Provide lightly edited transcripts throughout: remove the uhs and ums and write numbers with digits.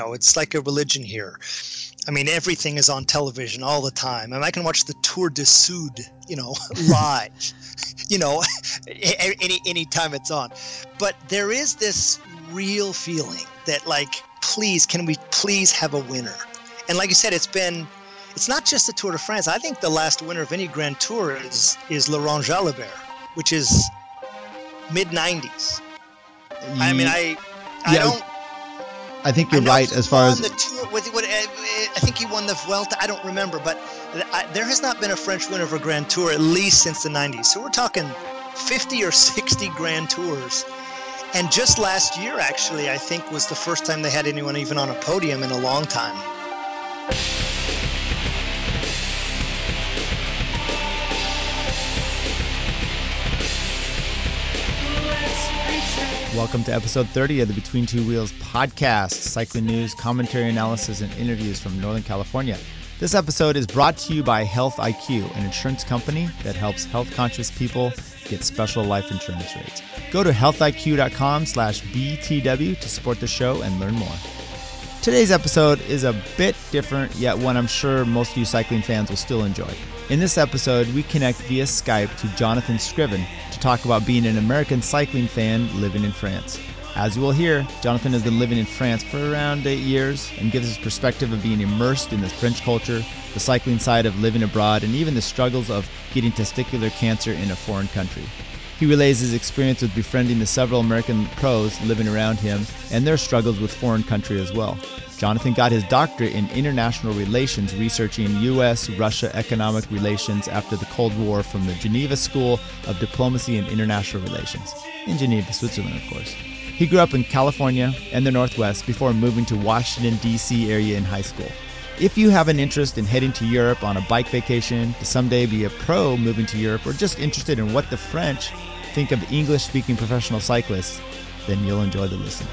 It's like a religion here. I mean, everything is on television all the time. I mean, I can watch the Tour de Sud, live, you know, any time it's on. But there is this real feeling that, like, please, can we please have a winner? And like you said, it's not just the Tour de France. I think the last winner of any Grand Tour is Laurent Jalabert, which is mid-90s. I mean, I don't. I think you're right as far as the tour. I think he won the Vuelta. I don't remember, but there has not been a French winner of a Grand Tour at least since the 90s. So we're talking 50 or 60 Grand Tours. And just last year, actually, I think was the first time they had anyone even on a podium in a long time. Welcome to episode 30 of the Between Two Wheels podcast, cycling news, commentary, analysis, and interviews from Northern California. This episode is brought to you by Health IQ, an insurance company that helps health-conscious people get special life insurance rates. Go to healthiq.com/BTW to support the show and learn more. Today's episode is a bit different, yet one I'm sure most of you cycling fans will still enjoy. In this episode, we connect via Skype to Jonathan Scriven to talk about being an American cycling fan living in France. As you will hear, Jonathan has been living in France for around 8 years and gives his perspective of being immersed in the French culture, the cycling side of living abroad, and even the struggles of getting testicular cancer in a foreign country. He relays his experience with befriending the several American pros living around him and their struggles with foreign country as well. Jonathan got his doctorate in international relations researching U.S.-Russia economic relations after the Cold War from the Geneva School of Diplomacy and International Relations, in Geneva, Switzerland, of course. He grew up in California and the Northwest before moving to Washington, D.C. area in high school. If you have an interest in heading to Europe on a bike vacation, to someday be a pro moving to Europe, or just interested in what the French think of English-speaking professional cyclists, then you'll enjoy the listen.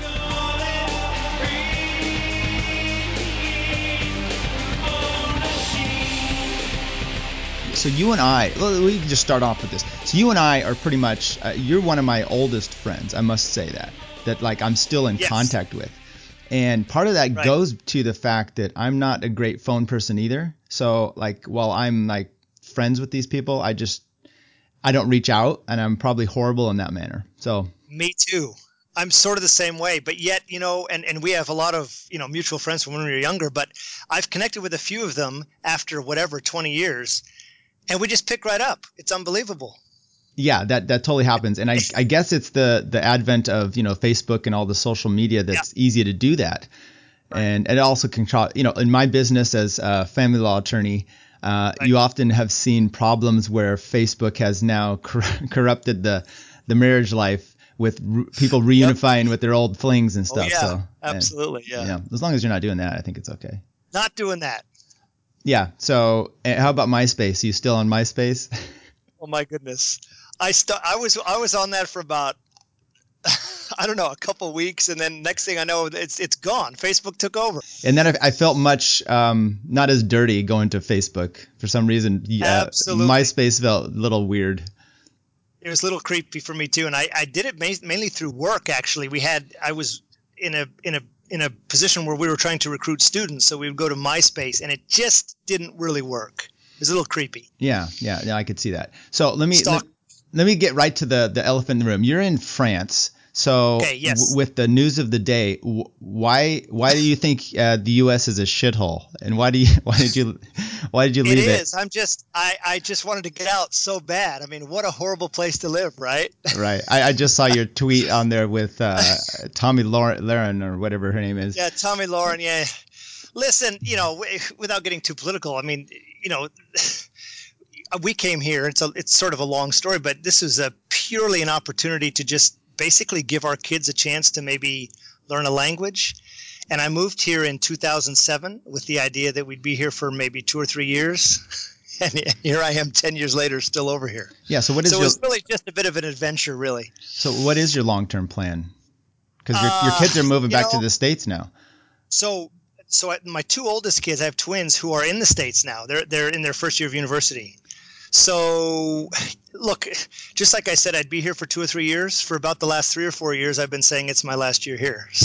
So you and I, we can just start off with this. So you and I are pretty much, you're one of my oldest friends, I must say that like I'm still in contact with. And part of that goes to the fact that I'm not a great phone person either. So like while I'm like friends with these people, I don't reach out, and I'm probably horrible in that manner. So me too. I'm sort of the same way, but yet, and we have a lot of, mutual friends from when we were younger, but I've connected with a few of them after 20 years, and we just pick right up. It's unbelievable. Yeah, that totally happens. And I guess it's the advent of, Facebook and all the social media that's easy to do that. Right. And it also can, in my business as a family law attorney, you often have seen problems where Facebook has now corrupted the marriage life with people reunifying with their old flings and stuff. Oh, yeah, so absolutely. As long as you're not doing that, I think it's okay. Not doing that. Yeah. So how about MySpace? Are you still on MySpace? Oh my goodness. I was on that for about I don't know, a couple of weeks, and then next thing I know, it's gone. Facebook took over. And then I felt much not as dirty going to Facebook for some reason. Absolutely. MySpace felt a little weird. It was a little creepy for me too, and I did it mainly through work. Actually, I was in a position where we were trying to recruit students, so we would go to MySpace, and it just didn't really work. It was a little creepy. Yeah, I could see that. So let me get right to the elephant in the room. You're in France. So with the news of the day, why do you think the U.S. is a shithole, and why did you leave it? It is. I just wanted to get out so bad. I mean, what a horrible place to live, right? Right. I just saw your tweet on there with Tomi Lahren or whatever her name is. Yeah, Tomi Lahren. Yeah. Listen, without getting too political, I mean, we came here. It's sort of a long story, but this was purely an opportunity to just basically give our kids a chance to maybe learn a language. And I moved here in 2007 with the idea that we'd be here for maybe 2 or 3 years. And here I am 10 years later, still over here. Yeah. So it was really just a bit of an adventure, really. So what is your long-term plan? Because your kids are moving back to the States now. So my 2 oldest kids, I have twins who are in the States now. They're in their first year of university. So, look, just like I said, I'd be here for 2 or 3 years. For about the last 3 or 4 years, I've been saying it's my last year here. So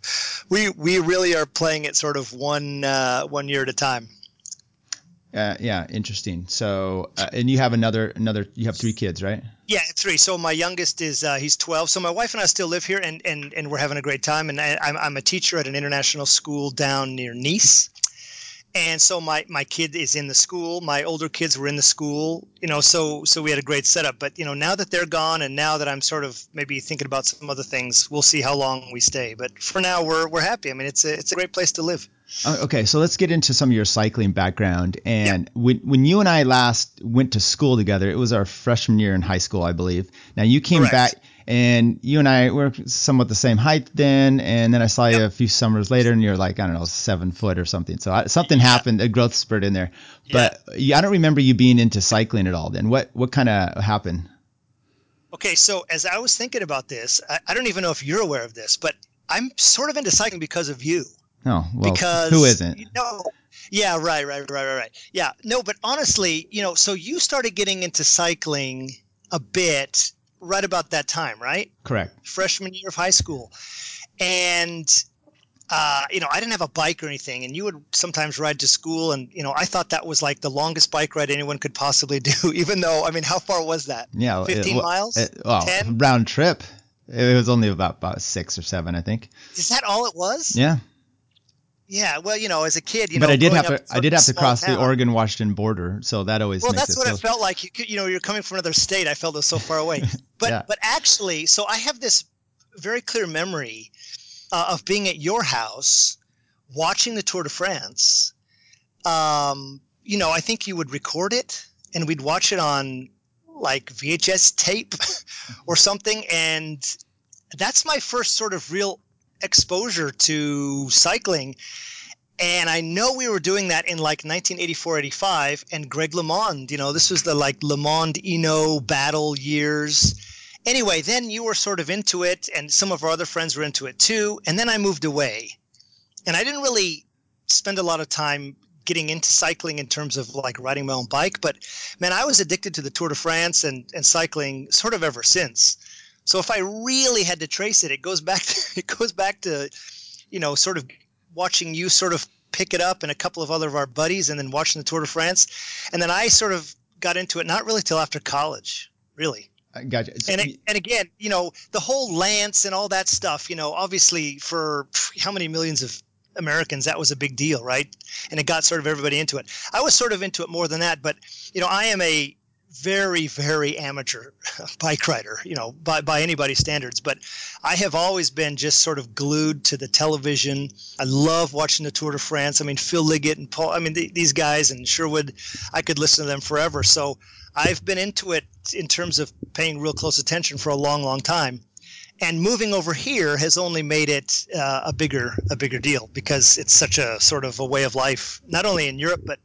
We really are playing it sort of one year at a time. Yeah, interesting. So, and you have you have 3 kids, right? Yeah, 3. So my youngest is he's 12. So my wife and I still live here, and we're having a great time. And I'm a teacher at an international school down near Nice. And so my kid is in the school. My older kids were in the school, so we had a great setup. But, now that they're gone and now that I'm sort of maybe thinking about some other things, we'll see how long we stay. But for now, we're happy. I mean, it's a great place to live. Okay, so let's get into some of your cycling background. Yeah, And when you and I last went to school together, it was our freshman year in high school, I believe. Now you came correct. back, and you and I were somewhat the same height then, and then I saw you Yep. a few summers later, and you're like, I don't know, 7 foot or something. So something Yeah. happened, a growth spurt in there. Yeah. But I don't remember you being into cycling at all then. What kind of happened? Okay, so as I was thinking about this, I don't even know if you're aware of this, but I'm sort of into cycling because of you. Oh, well, who Because isn't? yeah, right. Yeah, no, but honestly, so you started getting into cycling a bit right about that time, right? Correct. Freshman year of high school. And I didn't have a bike or anything, and you would sometimes ride to school, and I thought that was like the longest bike ride anyone could possibly do, even though, I mean, how far was that? Yeah, 15 miles? 10? round trip. It was only about 6 or 7, I think. Is that all it was? Yeah. Yeah, well, as a kid, But I did growing have up to in I sort did of a have to small cross the town. Oregon-Washington border, so that always Well, makes that's it what it feel. felt like. You're coming from another state. I felt it was so far away. But Yeah. but actually, so I have this very clear memory of being at your house watching the Tour de France. I think you would record it, and we'd watch it on like VHS tape or something. And that's my first sort of real exposure to cycling. And I know we were doing that in like 1984, 85. And Greg LeMond, this was the like LeMond Eno battle years. Anyway, then you were sort of into it, and some of our other friends were into it too. And then I moved away. And I didn't really spend a lot of time getting into cycling in terms of like riding my own bike. But man, I was addicted to the Tour de France and cycling sort of ever since. So if I really had to trace it, it goes back to sort of watching you sort of pick it up and a couple of other of our buddies, and then watching the Tour de France. And then I sort of got into it not really till after college, really. I gotcha. And again, the whole Lance and all that stuff, obviously for how many millions of Americans, that was a big deal, right? And it got sort of everybody into it. I was sort of into it more than that, but, I am a very, very amateur bike rider, by anybody's standards. But I have always been just sort of glued to the television. I love watching the Tour de France. I mean, Phil Liggett and Paul, I mean, these guys and Sherwood, I could listen to them forever. So I've been into it in terms of paying real close attention for a long, long time. And moving over here has only made it a bigger deal, because it's such a sort of a way of life, not only in Europe, but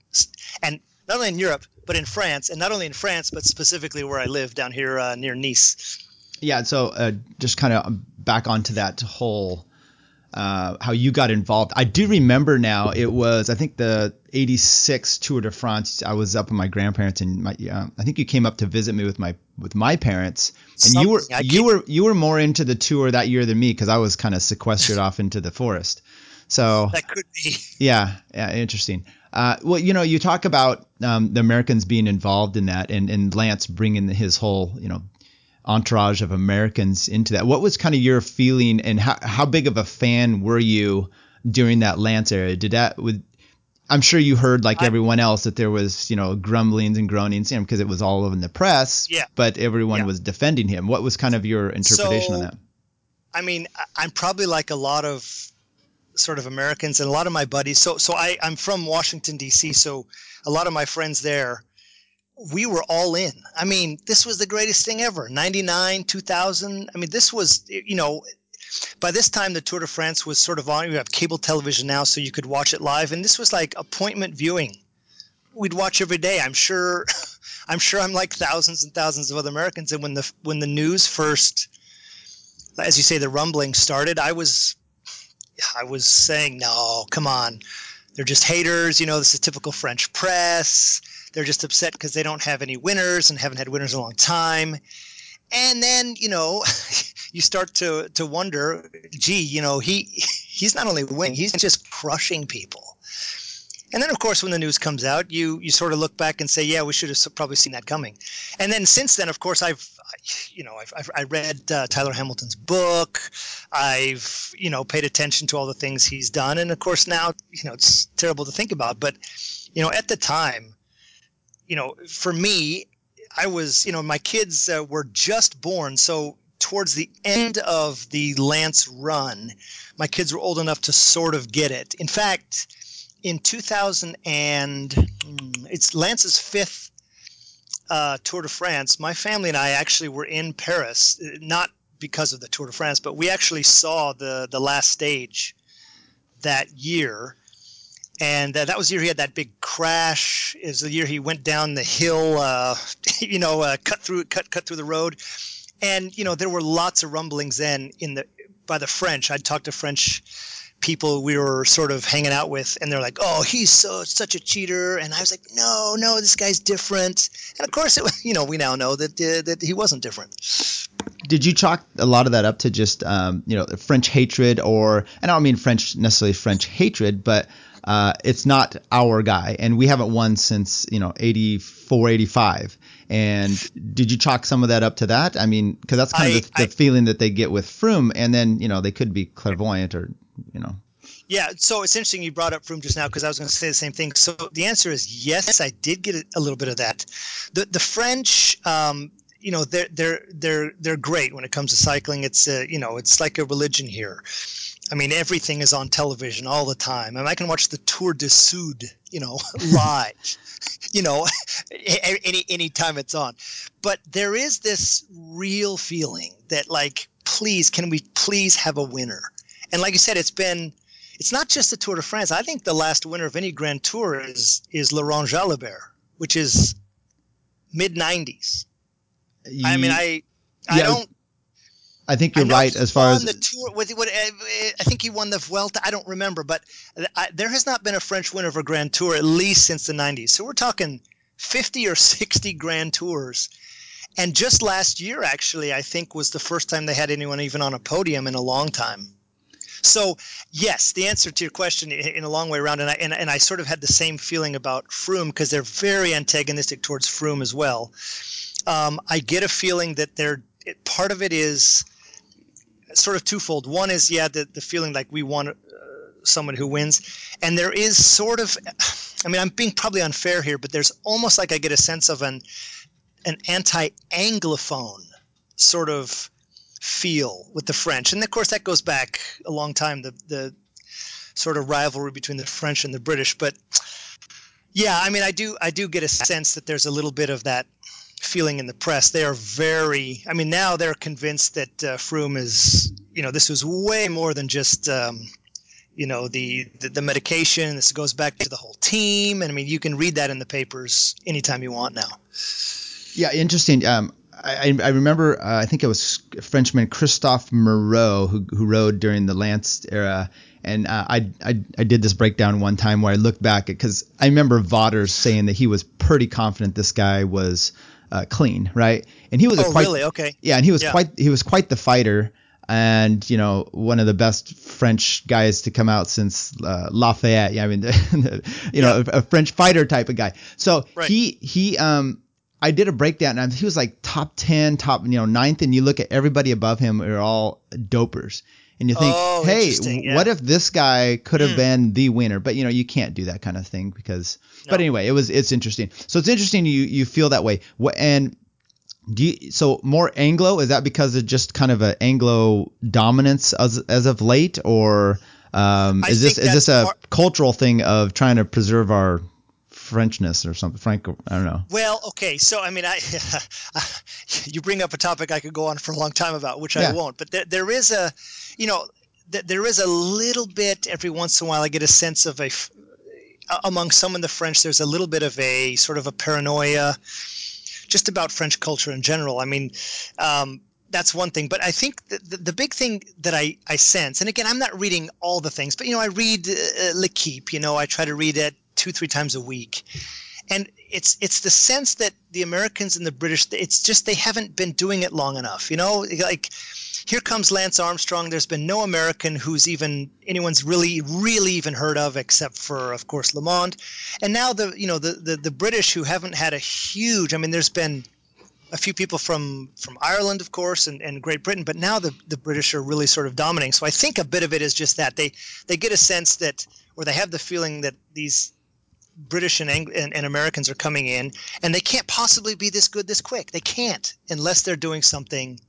in France, and not only in France, but specifically where I live down here near Nice. Yeah. So just kind of back onto that whole how you got involved. I do remember now. It was, I think, the '86 Tour de France. I was up with my grandparents, and I think you came up to visit me with my parents. And you were more into the tour that year than me, because I was kind of sequestered off into the forest. So That could be. yeah, interesting. Well, you talk about the Americans being involved in that, and Lance bringing his whole entourage of Americans into that. What was kind of your feeling, and how big of a fan were you during that Lance era? I'm sure you heard, like everyone else, that there was grumblings and groanings, because it was all over in the press. Yeah. But everyone Yeah. was defending him. What was kind of your interpretation on that? I mean, I'm probably like a lot of sort of Americans and a lot of my buddies. So I'm from Washington, D.C., so a lot of my friends there, we were all in. I mean, this was the greatest thing ever. 99, 2000. I mean, this was, by this time the Tour de France was sort of on. You have cable television now, so you could watch it live. And this was like appointment viewing. We'd watch every day. I'm sure I'm like thousands and thousands of other Americans. And when the news first, as you say, the rumbling started, I was saying, no, come on. They're just haters. This is typical French press. They're just upset because they don't have any winners and haven't had winners in a long time. And then, you start to wonder, gee, he's not only winning, he's just crushing people. And then, of course, when the news comes out, you sort of look back and say, yeah, we should have probably seen that coming. And then since then, of course, I read Tyler Hamilton's book. I've, paid attention to all the things he's done. And of course, now, it's terrible to think about. But, at the time, for me, I was, my kids were just born. So towards the end of the Lance run, my kids were old enough to sort of get it. In fact, in 2000 it's Lance's fifth Tour de France, my family and I actually were in Paris, not because of the Tour de France, but we actually saw the last stage that year. And that was the year he had that big crash. Is the year he went down the hill, cut through the road. And, there were lots of rumblings then by the French. I'd talked to French people we were sort of hanging out with, and they're like, oh, he's such a cheater. And I was like, no, this guy's different. And of course, we now know that he wasn't different. Did you chalk a lot of that up to just, French hatred, and I don't mean necessarily French hatred, but it's not our guy, and we haven't won since, 84, 85. And did you chalk some of that up to that? I mean, because that's kind of the feeling that they get with Froome, and then, they could be clairvoyant or, Yeah, so it's interesting you brought up Froome just now, because I was going to say the same thing. So the answer is yes, I did get a little bit of that. The French, they're great when it comes to cycling. It's it's like a religion here. I mean, everything is on television all the time. I mean, I can watch the Tour de Sud, live, any time it's on. But there is this real feeling that, like, can we please have a winner? And like I said, it's not just the Tour de France. I think the last winner of any Grand Tour is Laurent Jalabert, which is mid-90s. I think you're right as far as the Tour. I think he won the Vuelta. I don't remember, but there has not been a French winner of a Grand Tour at least since the 90s. So we're talking 50 or 60 Grand Tours. And just last year, actually, I think was the first time they had anyone even on a podium in a long time. So yes, the answer to your question in a long way around, and I sort of had the same feeling about Froome, because they're very antagonistic towards Froome as well. I get a feeling that part of it is sort of twofold. One is, the feeling like we want someone who wins. And there is sort of, I mean, I'm being probably unfair here, but there's almost like I get a sense of an anti-Anglophone sort of feel with the French. And of course, that goes back a long time, the sort of rivalry between the French and the British. But yeah, I mean, I do get a sense that there's a little bit of that feeling in the press. They are now they're convinced that Froome is, this was way more than just, the medication. This goes back to the whole team. And I mean, you can read that in the papers anytime you want now. Yeah, interesting. I remember, I think it was Frenchman Christophe Moreau who rode during the Lance era. And I did this breakdown one time where I looked back because I remember Vaughters saying that he was pretty confident this guy was clean, right? And he was really? Okay. Yeah, and he was quite the fighter, and one of the best French guys to come out since Lafayette. Yeah, I mean, a French fighter type of guy. So right. he I did a breakdown, and he was like top 10, top ninth, and you look at everybody above him are all dopers. And you think, hey, what if this guy could have been the winner? But you can't do that kind of thing because. No. But anyway, it's interesting. So it's interesting you feel that way. So more Anglo, is that because of just kind of an Anglo dominance as of late, or is this a cultural thing of trying to preserve our Frenchness or something? Franco, I don't know. Well, okay. So, I mean, you bring up a topic I could go on for a long time about, which I won't. But there is there is a little bit every once in a while. I get a sense of among some in the French, there's a little bit of a sort of a paranoia just about French culture in general. I mean, that's one thing. But I think the big thing that I sense, and again, I'm not reading all the things, but, I read L'Equipe, I try to read it 2-3 times a week. And it's the sense that the Americans and the British, it's just they haven't been doing it long enough. Like here comes Lance Armstrong. There's been no American who's anyone's really, really even heard of, except for, of course, Lamond. And now the British, who haven't had a huge, I mean, there's been a few people from Ireland, of course, and Great Britain, but now the British are really sort of dominating. So I think a bit of it is just that they get a sense that, or they have the feeling that these British and Americans are coming in, and they can't possibly be this good this quick. They can't, unless they're doing something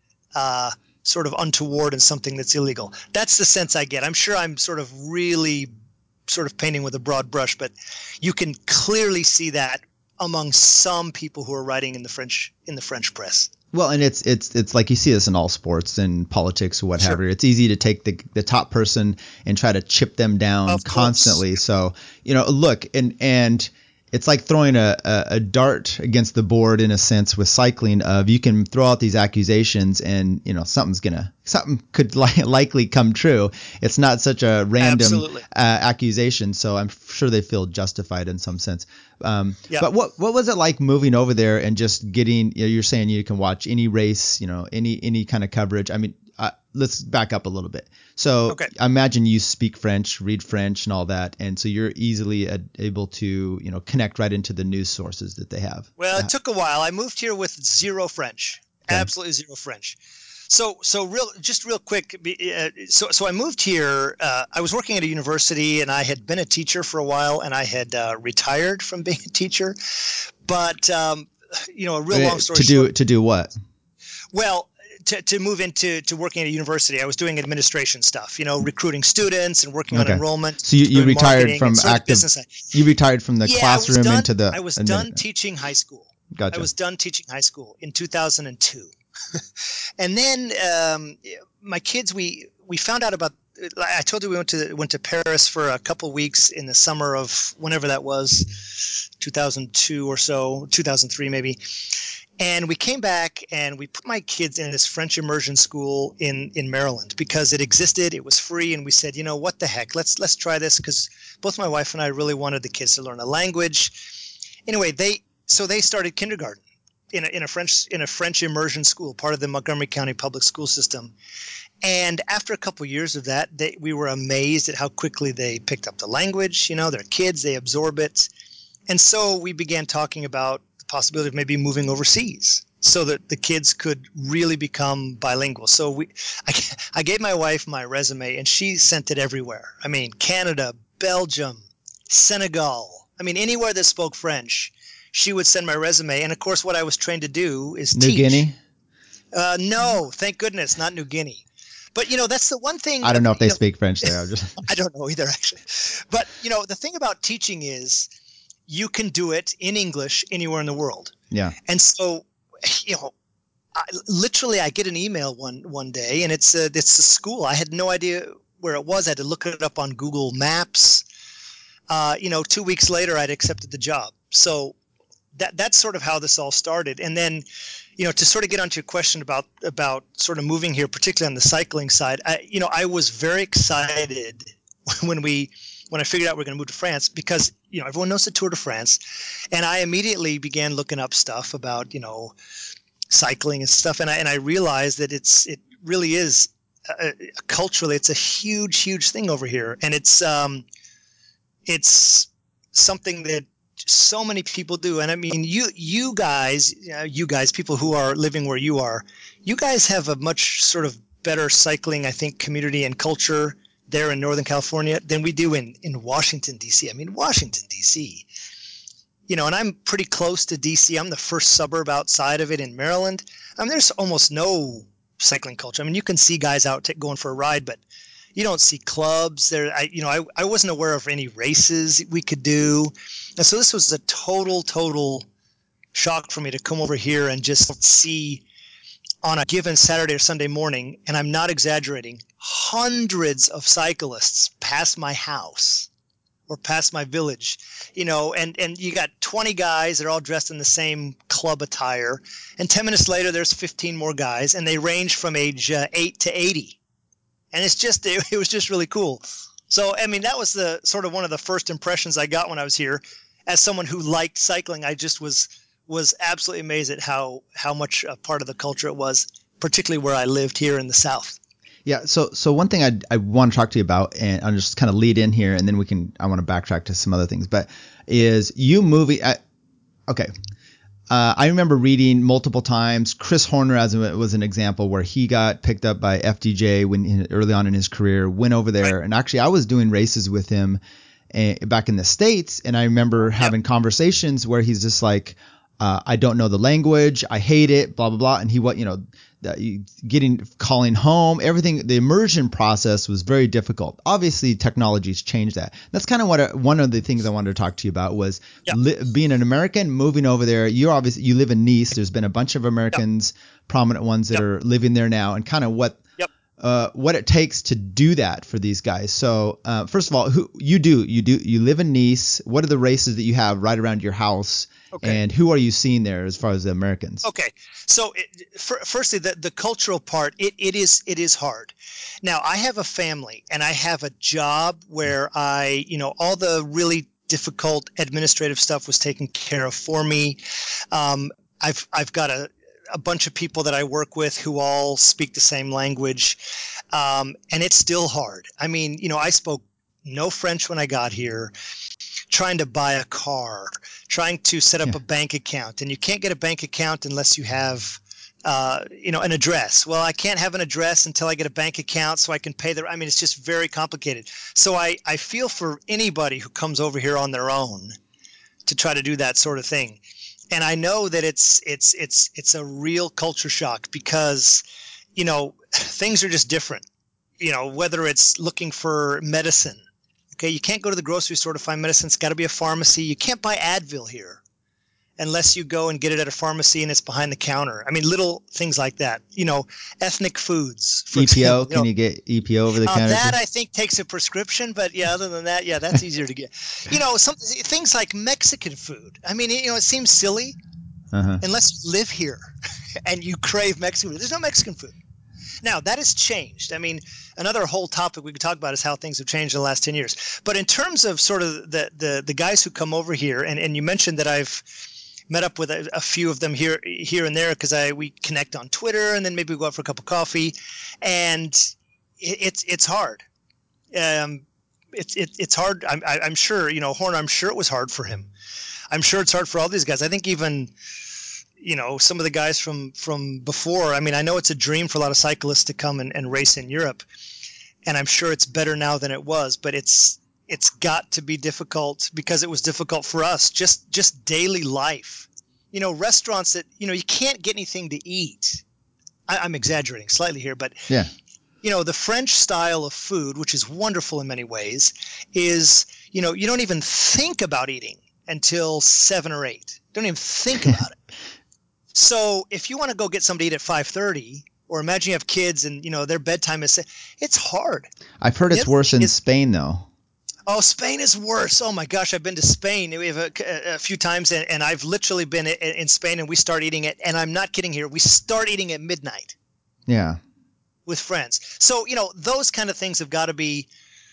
sort of untoward and something that's illegal. That's the sense I get. I'm sure I'm sort of really sort of painting with a broad brush, but you can clearly see that among some people who are writing in the French press. Well, and it's like you see this in all sports and politics or what have you. It's easy to take the top person and try to chip them down constantly. So, look, and it's like throwing a dart against the board in a sense with cycling. Of you can throw out these accusations and something could likely come true. It's not such a random accusation, so I'm sure they feel justified in some sense. But what was it like moving over there and just getting? You're saying you can watch any race, any kind of coverage. I mean, let's back up a little bit. So I imagine you speak French, read French, and all that, and so you're easily able to connect right into the news sources that they have. Well, it took a while. I moved here with zero French, absolutely zero French. So real quick. So I moved here. I was working at a university, and I had been a teacher for a while, and I had retired from being a teacher. But a real long story short. To do what? Well, to move into working at a university, I was doing administration stuff. Recruiting students and working on enrollment. So you retired from active. You retired from the classroom into the. I was done teaching high school. Gotcha. I was done teaching high school in 2002. And then my kids, we found out about. I told you we went to Paris for a couple weeks in the summer of whenever that was, 2002 or so, 2003 maybe. And we came back and we put my kids in this French immersion school in Maryland because it existed. It was free, and we said, what the heck? Let's try this, because both my wife and I really wanted the kids to learn a language. Anyway, they started kindergarten in a French immersion school, part of the Montgomery County public school system. And after a couple of years of that, we were amazed at how quickly they picked up the language. They're kids, they absorb it. And so we began talking about the possibility of maybe moving overseas so that the kids could really become bilingual. So I gave my wife my resume, and she sent it everywhere. I mean, Canada, Belgium, Senegal. I mean, anywhere that spoke French, she would send my resume. And of course, what I was trained to do is teach. New Guinea? No, thank goodness, not New Guinea. But, that's the one thing. I don't know if they speak French there. I don't know either, actually. But, the thing about teaching is you can do it in English anywhere in the world. Yeah. And so, I get an email one day, and it's a school. I had no idea where it was. I had to look it up on Google Maps. 2 weeks later, I'd accepted the job. So that's sort of how this all started. And then, to sort of get onto your question about sort of moving here, particularly on the cycling side, I was very excited when I figured out we're going to move to France, because, everyone knows the Tour de France. And I immediately began looking up stuff about, cycling and stuff. And I realized that it really is culturally, it's a huge, huge thing over here. And it's something that so many people do. And I mean, you guys, people who are living where you are, you guys have a much sort of better cycling, I think, community and culture there in Northern California than we do in Washington, D.C. I mean, Washington, D.C., and I'm pretty close to D.C. I'm the first suburb outside of it in Maryland. I mean, there's almost no cycling culture. I mean, you can see guys out going for a ride, but you don't see clubs there. I wasn't aware of any races we could do. And so this was a total shock for me to come over here and just see on a given Saturday or Sunday morning, and I'm not exaggerating, hundreds of cyclists pass my house or past my village, and you got 20 guys that are all dressed in the same club attire. And 10 minutes later, there's 15 more guys, and they range from age 8 to 80. And it was just really cool. So, I mean, that was the sort of one of the first impressions I got when I was here. As someone who liked cycling, I just was absolutely amazed at how much a part of the culture it was. particularly where I lived here in the South. Yeah. So one thing I want to talk to you about, and I'll just kind of lead in here, and then I want to backtrack to some other things, but is you moving. Okay. I remember reading multiple times. Chris Horner was an example where he got picked up by FDJ early on in his career, went over there, and actually I was doing races with him back in the States, and I remember having conversations where he's just like, I don't know the language, I hate it, blah blah blah, and calling home, everything. The immersion process was very difficult. Obviously, technology's changed that. That's kind of one of the things I wanted to talk to you about was being an American, moving over there. You live in Nice. There's been a bunch of Americans, prominent ones that are living there now, and kind of what it takes to do that for these guys. So first of all, you live in Nice. What are the races that you have right around your house? Okay. And who are you seeing there as far as the Americans? Okay. So firstly, the cultural part, it is hard. Now, I have a family and I have a job where all the really difficult administrative stuff was taken care of for me. I've got a bunch of people that I work with who all speak the same language. And it's still hard. I mean, I spoke no French when I got here, trying to buy a car, trying to set up a bank account. And you can't get a bank account unless you have, an address. Well, I can't have an address until I get a bank account so I can pay it's just very complicated. So I feel for anybody who comes over here on their own to try to do that sort of thing. And I know that it's a real culture shock because, things are just different, whether it's looking for medicine. Okay, you can't go to the grocery store to find medicine. It's got to be a pharmacy. You can't buy Advil here unless you go and get it at a pharmacy and it's behind the counter. I mean, little things like that. Ethnic foods. For EPO, example, can you get EPO over the counter? That I think takes a prescription, but other than that, that's easier to get. Some things like Mexican food. I mean, it seems silly unless you live here and you crave Mexican food. There's no Mexican food. Now, that has changed. I mean, another whole topic we could talk about is how things have changed in the last 10 years. But in terms of sort of the guys who come over here, and you mentioned that I've met up with a few of them here and there because we connect on Twitter, and then maybe we go out for a cup of coffee, and it's hard. It's hard. I'm sure, Horn, I'm sure it was hard for him. I'm sure it's hard for all these guys. I think even some of the guys from before. I mean, I know it's a dream for a lot of cyclists to come and race in Europe, and I'm sure it's better now than it was, but it's got to be difficult because it was difficult for us, just daily life. Restaurants that, you can't get anything to eat. I'm exaggerating slightly here, but the French style of food, which is wonderful in many ways, is, you don't even think about eating until 7 or 8. Don't even think about it. So if you want to go get something to eat at 5:30, or imagine you have kids and their bedtime is, it's hard. I've heard it's worse in Spain though. Oh, Spain is worse. Oh my gosh, I've been to Spain. We have a few times, and I've literally been in Spain, and we start eating it, and I'm not kidding here. We start eating at midnight. Yeah. With friends. So those kind of things have got to be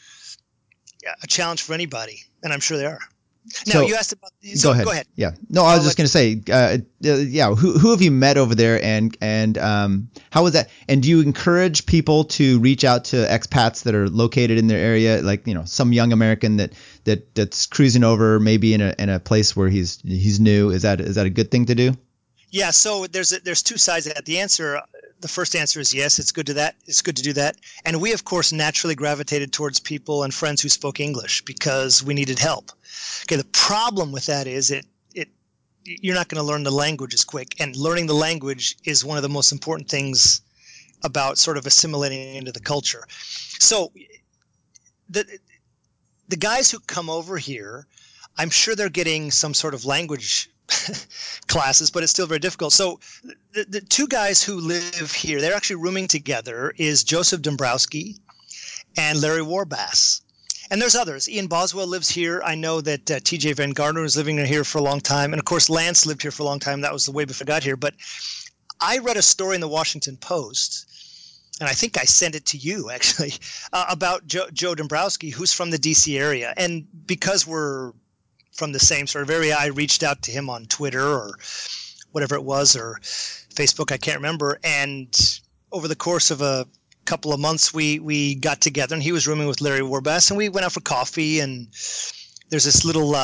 a challenge for anybody, and I'm sure they are. Now, you asked about. Go ahead. Yeah. No, I was just going to say, who have you met over there, and how was that? And do you encourage people to reach out to expats that are located in their area, like some young American that's cruising over, maybe in a place where he's new? Is that a good thing to do? Yeah. So there's two sides of that. The first answer is yes. It's good to do that. And we, of course, naturally gravitated towards people and friends who spoke English because we needed help. Okay, the problem with that is you're not going to learn the language as quick, and learning the language is one of the most important things about sort of assimilating into the culture. So the guys who come over here, I'm sure they're getting some sort of language classes, but it's still very difficult. So the two guys who live here, they're actually rooming together, is Joseph Dombrowski and Larry Warbass. And there's others. Ian Boswell lives here. I know that TJ Van Gardner was living here for a long time. And, of course, Lance lived here for a long time. That was the way before I got here. But I read a story in the Washington Post, and I think I sent it to you, actually, about Joe Dombrowski, who's from the D.C. area. And because we're from the same sort of area, I reached out to him on Twitter or whatever it was, or Facebook, I can't remember. And over the course of a couple of months, we got together, and he was rooming with Larry Warbass, and we went out for coffee. And there's this little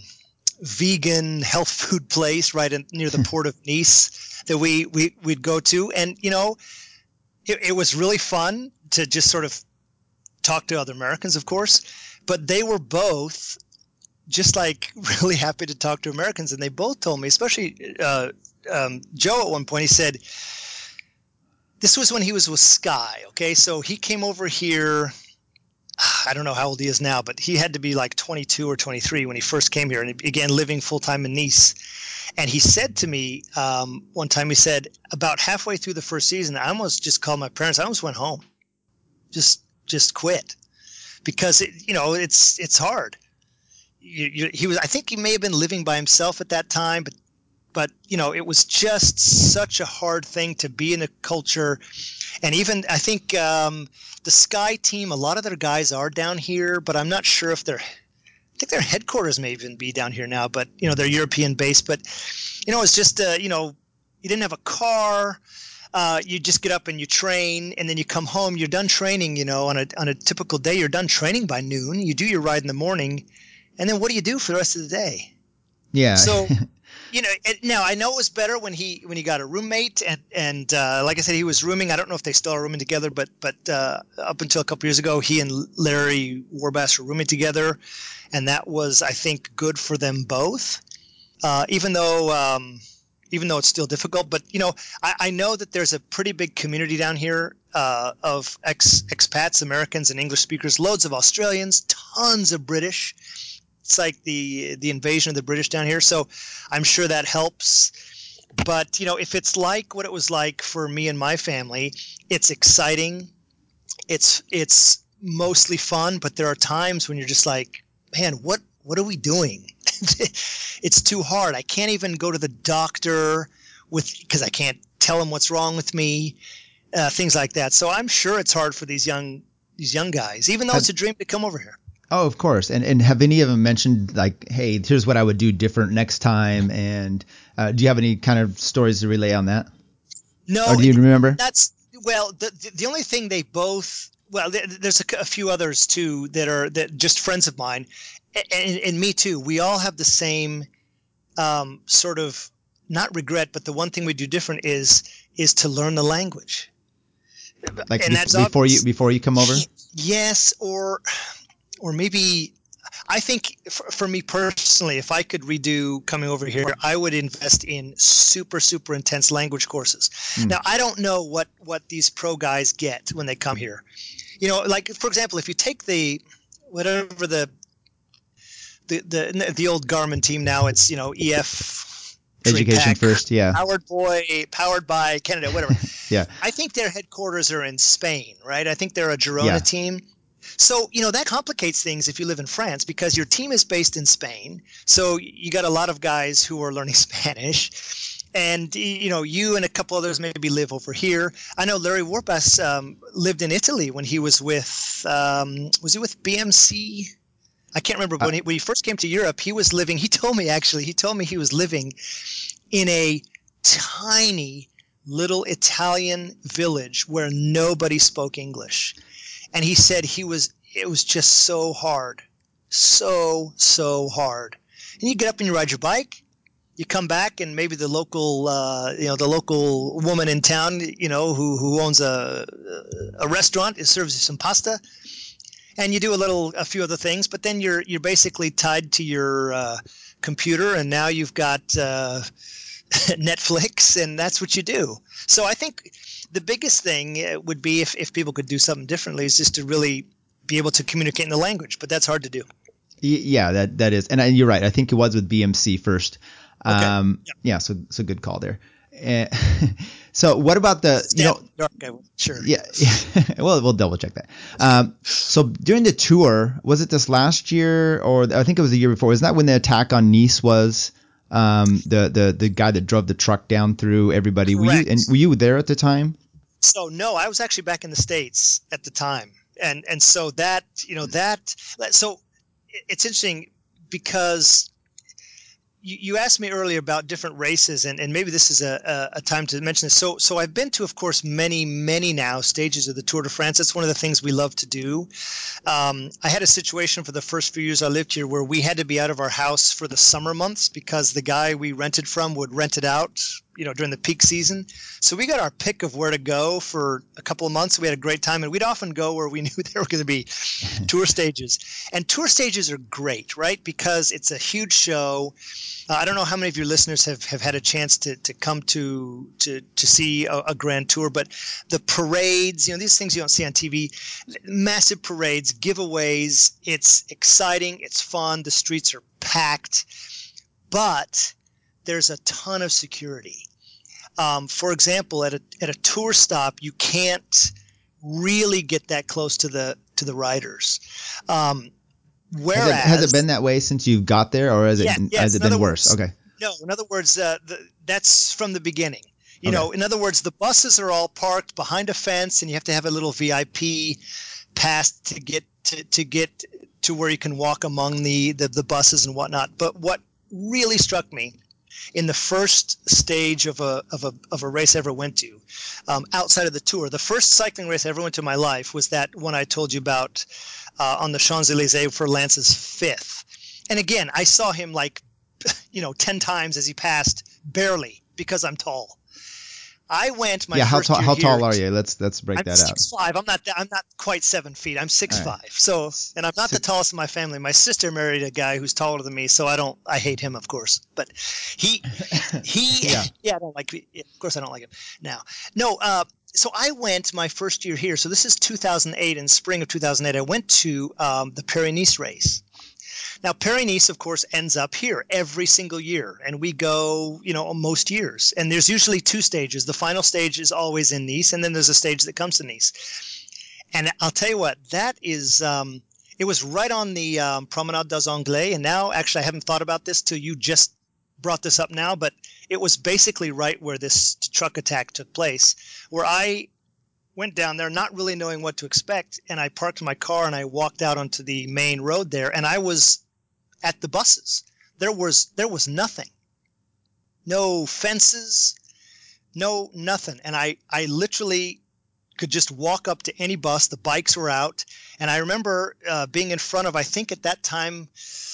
vegan health food place near the port of Nice that we'd go to. And, it was really fun to just sort of talk to other Americans, of course, but they were both just like really happy to talk to Americans. And they both told me, especially Joe at one point, he said, this was when he was with Sky. Okay. So he came over here. I don't know how old he is now, but he had to be like 22 or 23 when he first came here, and he began living full time in Nice. And he said to me one time, he said, about halfway through the first season, I almost just called my parents. I almost went home, just quit, because it's hard. He was, I think he may have been living by himself at that time, but it was just such a hard thing to be in a culture. And even I think the Sky team, a lot of their guys are down here, but I'm not sure if I think their headquarters may even be down here now, but they're European based. But it's just you didn't have a car. You just get up and you train, and then you come home. You're done training. On a typical day, you're done training by noon. You do your ride in the morning, and then what do you do for the rest of the day? Yeah. So now I know it was better when he got a roommate, and like I said, he was rooming. I don't know if they still are rooming together, but up until a couple years ago, he and Larry Warbass were rooming together, and that was, I think, good for them both. Even though it's still difficult, but I know that there's a pretty big community down here of expats, Americans, and English speakers. Loads of Australians, tons of British. It's like the invasion of the British down here, so I'm sure that helps. But if it's like what it was like for me and my family, it's exciting. It's mostly fun, but there are times when you're just like, man, what are we doing? It's too hard. I can't even go to the doctor because I can't tell him what's wrong with me. Things like that. So I'm sure it's hard for these young guys, even though it's a dream to come over here. Oh, of course. And have any of them mentioned like, hey, here's what I would do different next time? And do you have any kind of stories to relay on that? No. Or do you remember? The only thing they both, there's a few others too that just friends of mine, and me too. We all have the same sort of, not regret, but the one thing we do different is to learn the language. Like and that's before you come over? Yes, or maybe I think for me personally, if I could redo coming over here, I would invest in super, super intense language courses. Now, I don't know what these pro guys get when they come here. Like, for example, if you take the old Garmin team now, it's, EF Education Pack, First, yeah. Powered by Canada, whatever. Yeah. I think their headquarters are in Spain, right? I think they're a Girona team. So, that complicates things if you live in France, because your team is based in Spain. So you got a lot of guys who are learning Spanish, and, you and a couple others maybe live over here. I know Larry Warbass lived in Italy when he was with, was he with BMC? I can't remember. When he first came to Europe, he told me he was living in a tiny little Italian village where nobody spoke English. And he said it was just so hard, so hard. And you get up and you ride your bike, you come back, and maybe the local woman in town, who owns a restaurant, serves you some pasta, and you do a few other things. But then you're basically tied to your computer, and now you've got Netflix, and that's what you do. So I think the biggest thing would be if people could do something differently, is just to really be able to communicate in the language, but that's hard to do. Yeah, that is. And you're right. I think it was with BMC first. Okay. Yeah. So good call there. So what about Sure. Yeah. Well, we'll double check that. So during the tour, was it this last year, or I think it was the year before? Isn't that when the attack on Nice was? The guy that drove the truck down through everybody. Correct. Were you there at the time? So no, I was actually back in the States at the time, and so so it's interesting because you asked me earlier about different races, and maybe this is a time to mention this. So I've been to, of course, many now stages of the Tour de France. That's one of the things we love to do. I had a situation for the first few years I lived here where we had to be out of our house for the summer months because the guy we rented from would rent it out, during the peak season. So we got our pick of where to go for a couple of months. We had a great time, and we'd often go where we knew there were going to be tour stages. And tour stages are great, right? Because it's a huge show. I don't know how many of your listeners have had a chance to come to see a Grand Tour, but the parades, these things you don't see on TV, massive parades, giveaways. It's exciting. It's fun. The streets are packed, but there's a ton of security. For example, at a tour stop, you can't really get that close to the riders. Whereas, has it been that way since you got there, or has it been worse? Okay. No, in other words, that's from the beginning. Okay. In other words, the buses are all parked behind a fence, and you have to have a little VIP pass to get to where you can walk among the buses and whatnot. But what really struck me in the first stage of a race I ever went to, outside of the Tour, the first cycling race I ever went to in my life was that one I told you about on the Champs-Élysées for Lance's 5th. And again, I saw him 10 times as he passed, barely, because I'm tall. I went my first year how here. tall are you? Let's break that out. I'm 6'5". I'm not quite 7 feet. I'm 6'5". Right. So, and I'm not the tallest in my family. My sister married a guy who's taller than me, so I hate him, of course. But he I don't like. Of course, I don't like him now. No. So I went my first year here. So this is 2008. In spring of 2008, I went to the Paris-Nice race. Now, Paris-Nice, of course, ends up here every single year, and we go, most years. And there's usually 2 stages. The final stage is always in Nice, and then there's a stage that comes to Nice. And I'll tell you what, that is, it was right on the Promenade des Anglais. And now, actually, I haven't thought about this till you just brought this up now, but it was basically right where this truck attack took place, where I went down there not really knowing what to expect, and I parked my car and I walked out onto the main road there, and I was at the buses. There was nothing. No fences, no nothing. And I literally could just walk up to any bus. The bikes were out. And I remember being in front of, I think at that time,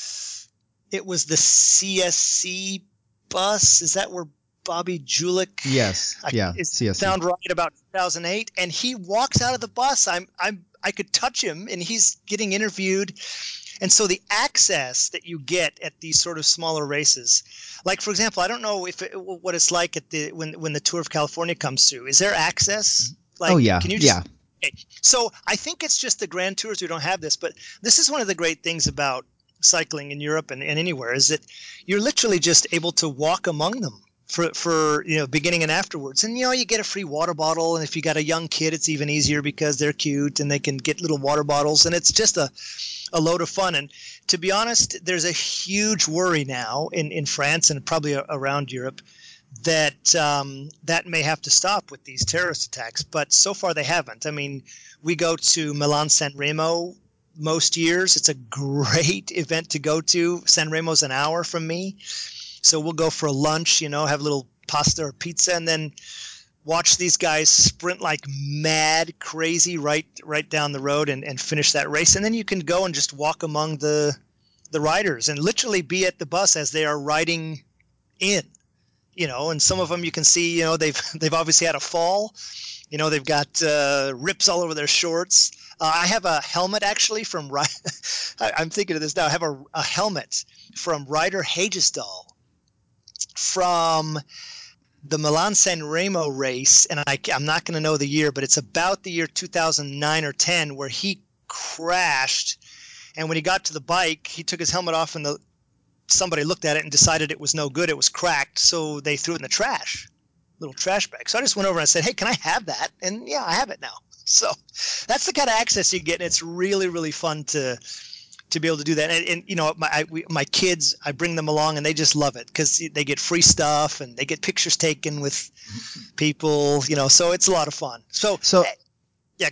it was the CSC bus. Is that where Bobby Julich? Yes. Yeah. CSC. Sound right, about 2008. And he walks out of the bus. I could touch him, and he's getting interviewed. And so the access that you get at these sort of smaller races, like, for example, I don't know what it's like at when the Tour of California comes through. Is there access? Can you just, yeah. Okay. So I think it's just the Grand Tours who don't have this, but this is one of the great things about cycling in Europe and anywhere is that you're literally just able to walk among them for beginning and afterwards. And, you get a free water bottle. And if you got a young kid, it's even easier because they're cute and they can get little water bottles. And it's just a load of fun. And to be honest, there's a huge worry now in France and probably around Europe that that may have to stop with these terrorist attacks. But so far they haven't. I mean, we go to Milan-San Remo most years. It's a great event to go to. San Remo's an hour from me. So we'll go for a lunch, have a little pasta or pizza, and then watch these guys sprint like mad, crazy right down the road and finish that race. And then you can go and just walk among the riders and literally be at the bus as they are riding in, and some of them you can see, they've obviously had a fall. They've got rips all over their shorts. I have a helmet actually from I'm thinking of this now. I have a helmet from Ryder Hagestad from the Milan-San Remo race, and I'm not going to know the year, but it's about the year 2009 or 10 where he crashed, and when he got to the bike, he took his helmet off, and somebody looked at it and decided it was no good. It was cracked, so they threw it in the trash, little trash bag. So I just went over and I said, hey, can I have that? And yeah, I have it now. So that's the kind of access you get, and it's really, really fun to be able to do that. And my kids, I bring them along and they just love it because they get free stuff and they get pictures taken with people, so it's a lot of fun. So yeah, go ahead.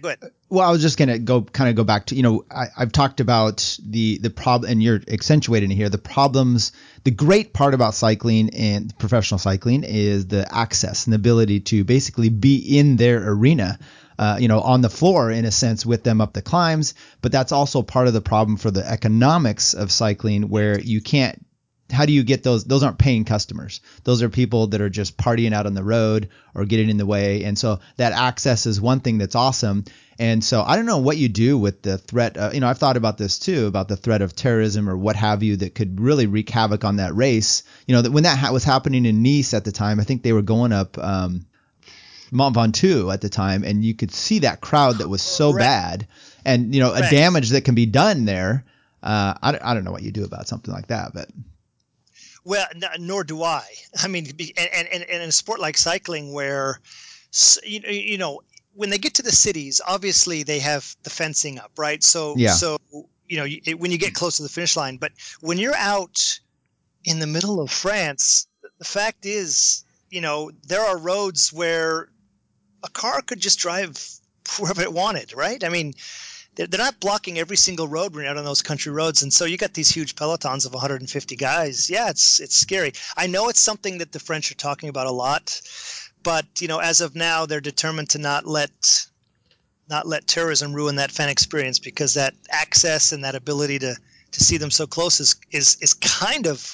Well, I was just going to go back to, I've talked about the problem, and you're accentuating it here. The problems, the great part about cycling and professional cycling is the access and the ability to basically be in their arena, on the floor in a sense with them up the climbs. But that's also part of the problem for the economics of cycling, where you can't. How do you get those? Those aren't paying customers. Those are people that are just partying out on the road or getting in the way. And so that access is one thing that's awesome. And so I don't know what you do with the threat. I've thought about this too, about the threat of terrorism or what have you that could really wreak havoc on that race. That when that was happening in Nice at the time, I think they were going up Mont Ventoux at the time, and you could see that crowd that was so bad, and a damage that can be done there. I don't know what you do about something like that, but. Well, nor do I. I mean, and in a sport like cycling, where when they get to the cities, obviously they have the fencing up, right? So yeah. When you get close to the finish line, but when you're out in the middle of France, the fact is, there are roads where a car could just drive wherever it wanted, right? I mean, they're not blocking every single road when you're out on those country roads. And so you got these huge pelotons of 150 guys. Yeah, it's scary. I know it's something that the French are talking about a lot, but as of now, they're determined to not let terrorism ruin that fan experience, because that access and that ability to see them so close is kind of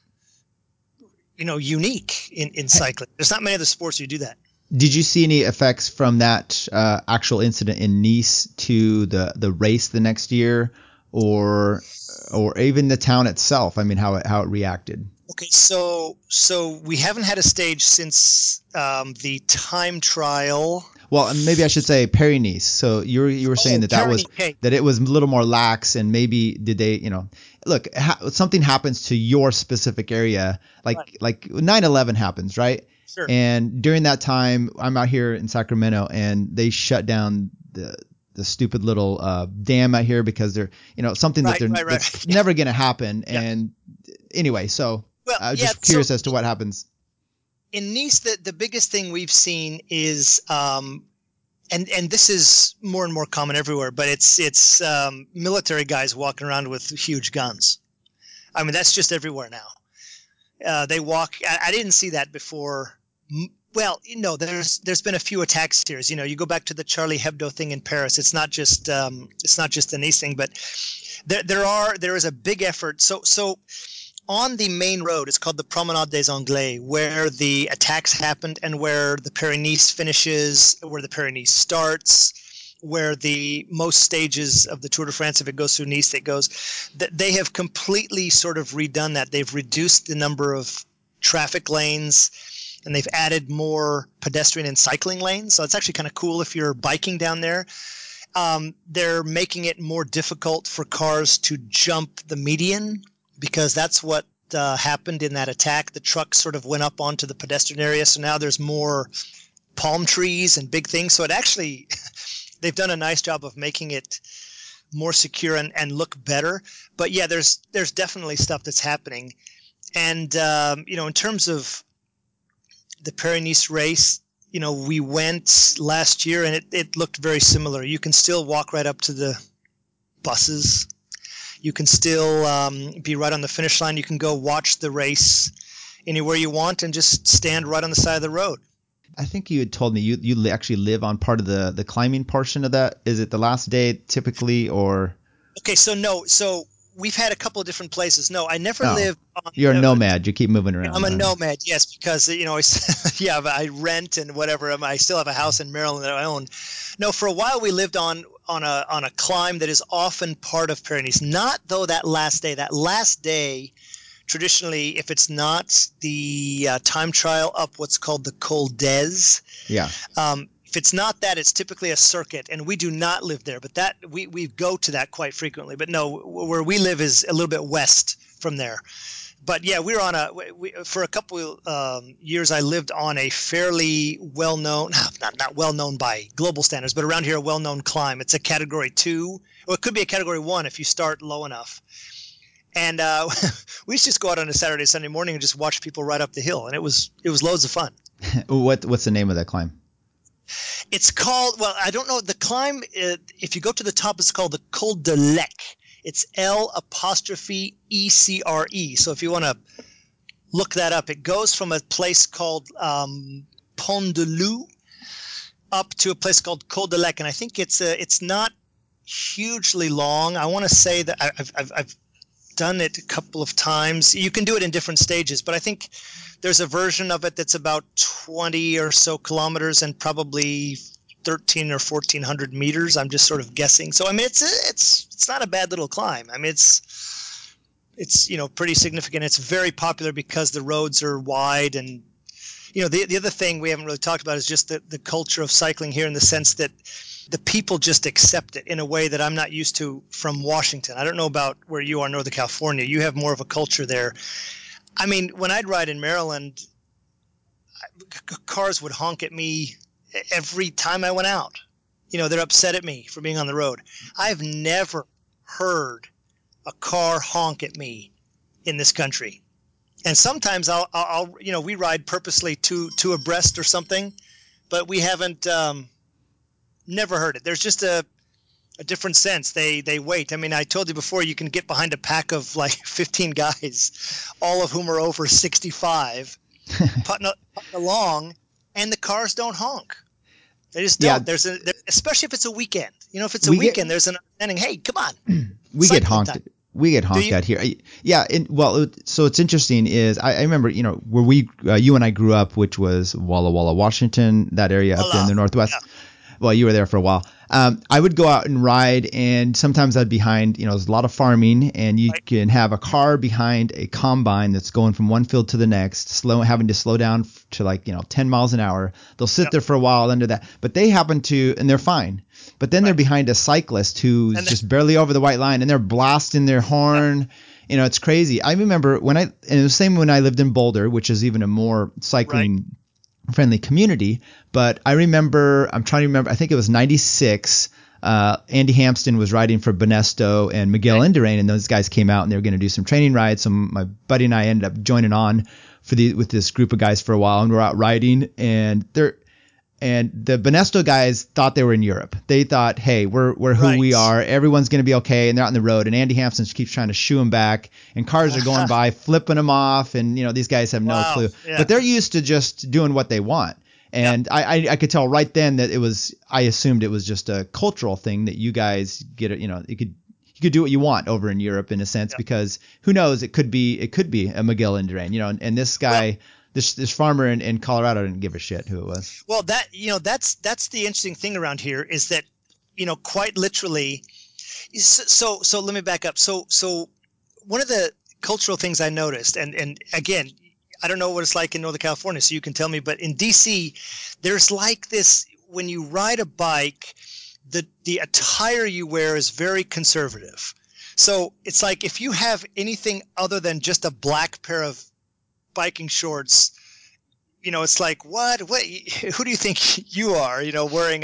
unique in cycling. There's not many other sports you do that. Did you see any effects from that actual incident in Nice to the race the next year, or even the town itself? I mean, how it reacted. Okay, so we haven't had a stage since the time trial. Well, maybe I should say Paris-Nice. So you were saying that was that it was a little more lax, and maybe did they look, something happens to your specific area, like 9/11 happens, right? Sure. And during that time, I'm out here in Sacramento, and they shut down the stupid little dam out here because they're something that's never going to happen. Yeah. And anyway, so I was just curious as to what happens. In Nice, the biggest thing we've seen is and this is more and more common everywhere, but it's military guys walking around with huge guns. I mean, that's just everywhere now. They walk. I didn't see that before. Well, there's been a few attack series. You go back to the Charlie Hebdo thing in Paris. It's not just the Nice thing, but there is a big effort. So on the main road, it's called the Promenade des Anglais, where the attacks happened and where the Paris-Nice finishes, where the Paris-Nice starts, where the most stages of the Tour de France, if it goes through Nice, they have completely sort of redone that. They've reduced the number of traffic lanes, and they've added more pedestrian and cycling lanes. So it's actually kind of cool if you're biking down there. They're making it more difficult for cars to jump the median, because that's what happened in that attack. The truck sort of went up onto the pedestrian area. So now there's more palm trees and big things. So it actually, they've done a nice job of making it more secure and look better. But yeah, there's definitely stuff that's happening. And, in terms of the Paris-Nice race, we went last year and it looked very similar. You can still walk right up to the buses. You can still be right on the finish line. You can go watch the race anywhere you want and just stand right on the side of the road. I think you had told me you actually live on part of the climbing portion of that. Is it the last day typically, or? Okay, so we've had a couple of different places. No, I never lived on. You're a nomad. You keep moving around. I'm a nomad, yes, because I rent and whatever. I still have a house in Maryland that I own. No, for a while we lived on a climb that is often part of Paris-Nice. Not though that last day. That last day, traditionally, if it's not the time trial up what's called the Col d'Ez. Yeah. If it's not that, it's typically a circuit, and we do not live there. But that we go to that quite frequently. But no, where we live is a little bit west from there. But yeah, we were on for a couple years. I lived on a fairly well-known, not well-known by global standards, but around here a well-known climb. It's a Category 2, or it could be a Category 1 if you start low enough. And we used to just go out on a Saturday, Sunday morning and just watch people ride up the hill, and it was loads of fun. What's the name of that climb? It's called, well, I don't know. The climb, if you go to the top, it's called the Col de Lec. It's L'Ecre. So if you want to look that up, it goes from a place called Pont de Loup up to a place called Col de Lec. And I think it's not hugely long. I want to say that I've done it a couple of times. You can do it in different stages, but I think there's a version of it that's about 20 or so kilometers and probably 13 or 1400 meters. I'm just sort of guessing. So I mean, it's not a bad little climb. I mean, it's pretty significant. It's very popular because the roads are wide, and the other thing we haven't really talked about is just the culture of cycling here, in the sense that the people just accept it in a way that I'm not used to from Washington. I don't know about where you are, Northern California. You have more of a culture there. I mean, when I'd ride in Maryland, cars would honk at me every time I went out. They're upset at me for being on the road. I've never heard a car honk at me in this country. And sometimes I'll we ride purposely two abreast or something, but we haven't never heard it. There's just a different sense. They wait. I mean, I told you before, you can get behind a pack of like 15 guys, all of whom are over 65, putting along, and the cars don't honk. They just don't. Yeah. Especially if it's a weekend. If it's a weekend, there's an understanding. Hey, come on. We get honked. Time. We get honked at here. Yeah. So it's interesting is I remember, where you and I grew up, which was Walla Walla, Washington, that area up there in the Northwest. Yeah. Well, you were there for a while. I would go out and ride, and sometimes I'd behind, there's a lot of farming, and you can have a car behind a combine that's going from one field to the next, having to slow down to 10 miles an hour. They'll sit there for a while under that, but they happen to, and they're fine. But then they're behind a cyclist who's just barely over the white line, and they're blasting their horn. Yeah. It's crazy. I remember and it was the same when I lived in Boulder, which is even a more cycling friendly community. But I remember, I think it was 96. Andy Hampston was riding for Banesto and Miguel Indurain, and those guys came out and they were going to do some training rides. So my buddy and I ended up joining on with this group of guys for a while, and we're out riding, and the Banesto guys thought they were in Europe. They thought, hey, we're who we are. Everyone's going to be okay. And they're out on the road. And Andy Hampson keeps trying to shoo them back. And cars are going by, flipping them off. And, these guys have no clue. Yeah. But they're used to just doing what they want. And I could tell right then that I assumed it was just a cultural thing that you guys get, you could do what you want over in Europe in a sense, because who knows, it could be a Miguel Indurain, and this guy, this farmer in Colorado didn't give a shit who it was. Well, that's the interesting thing around here is that, quite literally. So let me back up. So one of the cultural things I noticed, and again, I don't know what it's like in Northern California, so you can tell me, but in DC, there's like this, when you ride a bike, the attire you wear is very conservative. So it's like if you have anything other than just a black pair of biking shorts, it's like, what, who do you think you are, wearing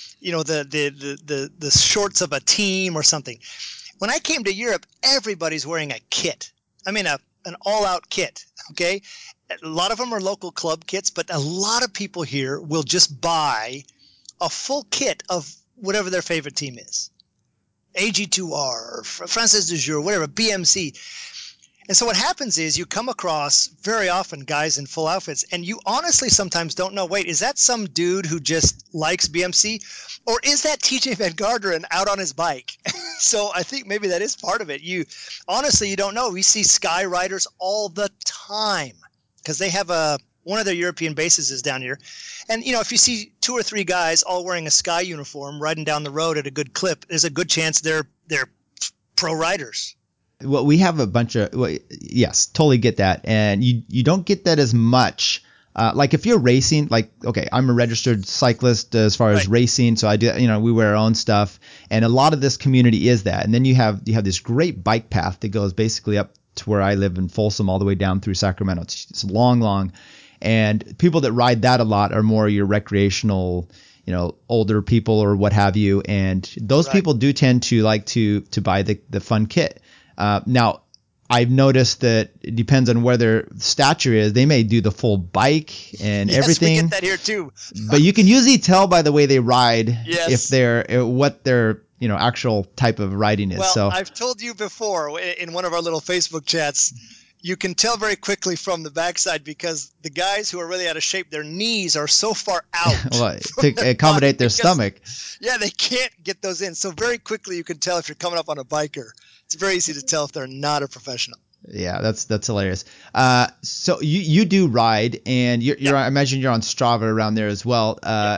the shorts of a team or something. When I came to Europe, everybody's wearing a kit. I mean, an all-out kit. Okay. A lot of them are local club kits, but a lot of people here will just buy a full kit of whatever their favorite team is. AG2R, or Française du Jour, whatever, BMC. And so what happens is you come across very often guys in full outfits, and you honestly sometimes don't know, wait, is that some dude who just likes BMC? Or is that TJ Van Garderen out on his bike? So I think maybe that is part of it. You don't know. We see Sky riders all the time because they have one of their European bases is down here. And, if you see 2 or 3 guys all wearing a Sky uniform riding down the road at a good clip, there's a good chance they're pro riders. Well, we have a bunch of yes, totally get that, and you don't get that as much. Like if you're racing, like, okay, I'm a registered cyclist as far as racing, so I do, we wear our own stuff, and a lot of this community is that. And then you have this great bike path that goes basically up to where I live in Folsom all the way down through Sacramento. It's long, and people that ride that a lot are more your recreational, older people or what have you, and those people do tend to like to buy the fun kit. Now, I've noticed that it depends on where their stature is. They may do the full bike and Yes, everything. we get that here too. But you can usually tell by the way they ride if Yes. they're what their actual type of riding is. Well, So I've told you before in one of our little Facebook chats, you can tell very quickly from the backside because the guys who are really out of shape, their knees are so far out well, from to accommodate their because, stomach. Yeah, they can't get those in. So very quickly you can tell if you're coming up on a biker. It's very easy to tell if they're not a professional. Yeah, that's hilarious. So you do ride, and you're I imagine you're on Strava around there as well.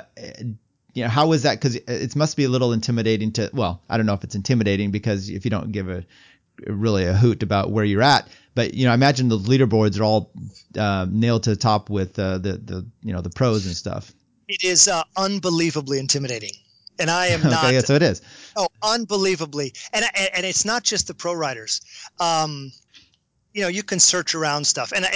How is that? Because it must be a little intimidating to. Well, I don't know if it's intimidating because if you don't give really a hoot about where you're at, but I imagine the leaderboards are all nailed to the top with the pros and stuff. It is unbelievably intimidating, and I am not. Okay, yeah, so it is. Oh, unbelievably, and it's not just the pro riders. You can search around stuff, and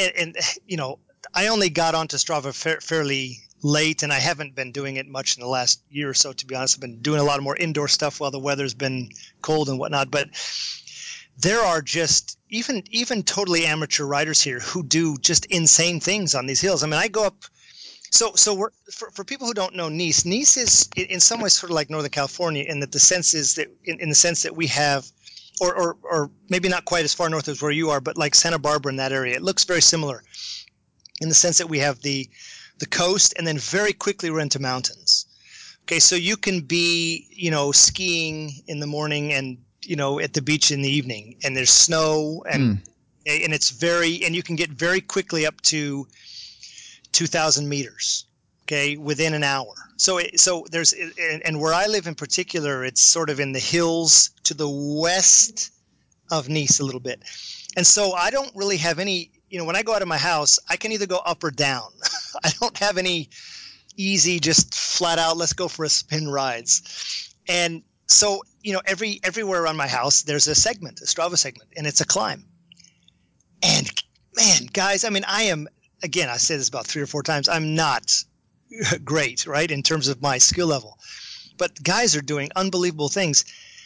I only got onto Strava fairly late, and I haven't been doing it much in the last year or so. To be honest, I've been doing a lot more indoor stuff while the weather's been cold and whatnot. But there are just even totally amateur riders here who do just insane things on these hills. I mean, I go up. So we're, for people who don't know Nice is in some ways sort of like Northern California in that the sense is that in the sense that we have. Or maybe not quite as far north as where you are, but like Santa Barbara in that area, it looks very similar in the sense that we have the coast, and then very quickly we're into mountains. Okay, so you can be, skiing in the morning and at the beach in the evening, and there's snow, and you can get very quickly up to 2,000 meters. Okay, within an hour. So there's, and where I live in particular, it's sort of in the hills to the west of Nice a little bit. And so I don't really have any, when I go out of my house, I can either go up or down. I don't have any easy, just flat out, let's go for a spin rides. And so, everywhere around my house, there's a Strava segment, and it's a climb. And man, guys, I mean, again, I say this about 3 or 4 times, I'm not great, right, in terms of my skill level, but guys are doing unbelievable things,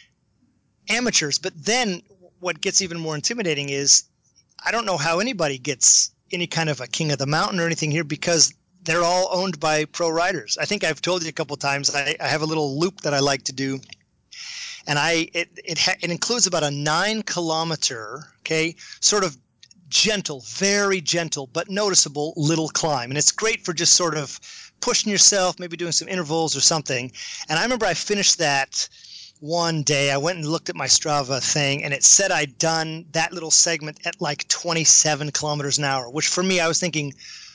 amateurs. But then what gets even more intimidating is I don't know how anybody gets any kind of a king of the mountain or anything here, because they're all owned by pro riders. I think I've told you a couple of times, I have a little loop that I like to do, and it includes about a 9-kilometer, okay, sort of gentle, very gentle, but noticeable little climb. And it's great for just sort of pushing yourself, maybe doing some intervals or something. And I remember I finished that one day. I went and looked at my Strava thing, and it said I'd done that little segment at like 27 kilometers an hour, which for me, I was thinking,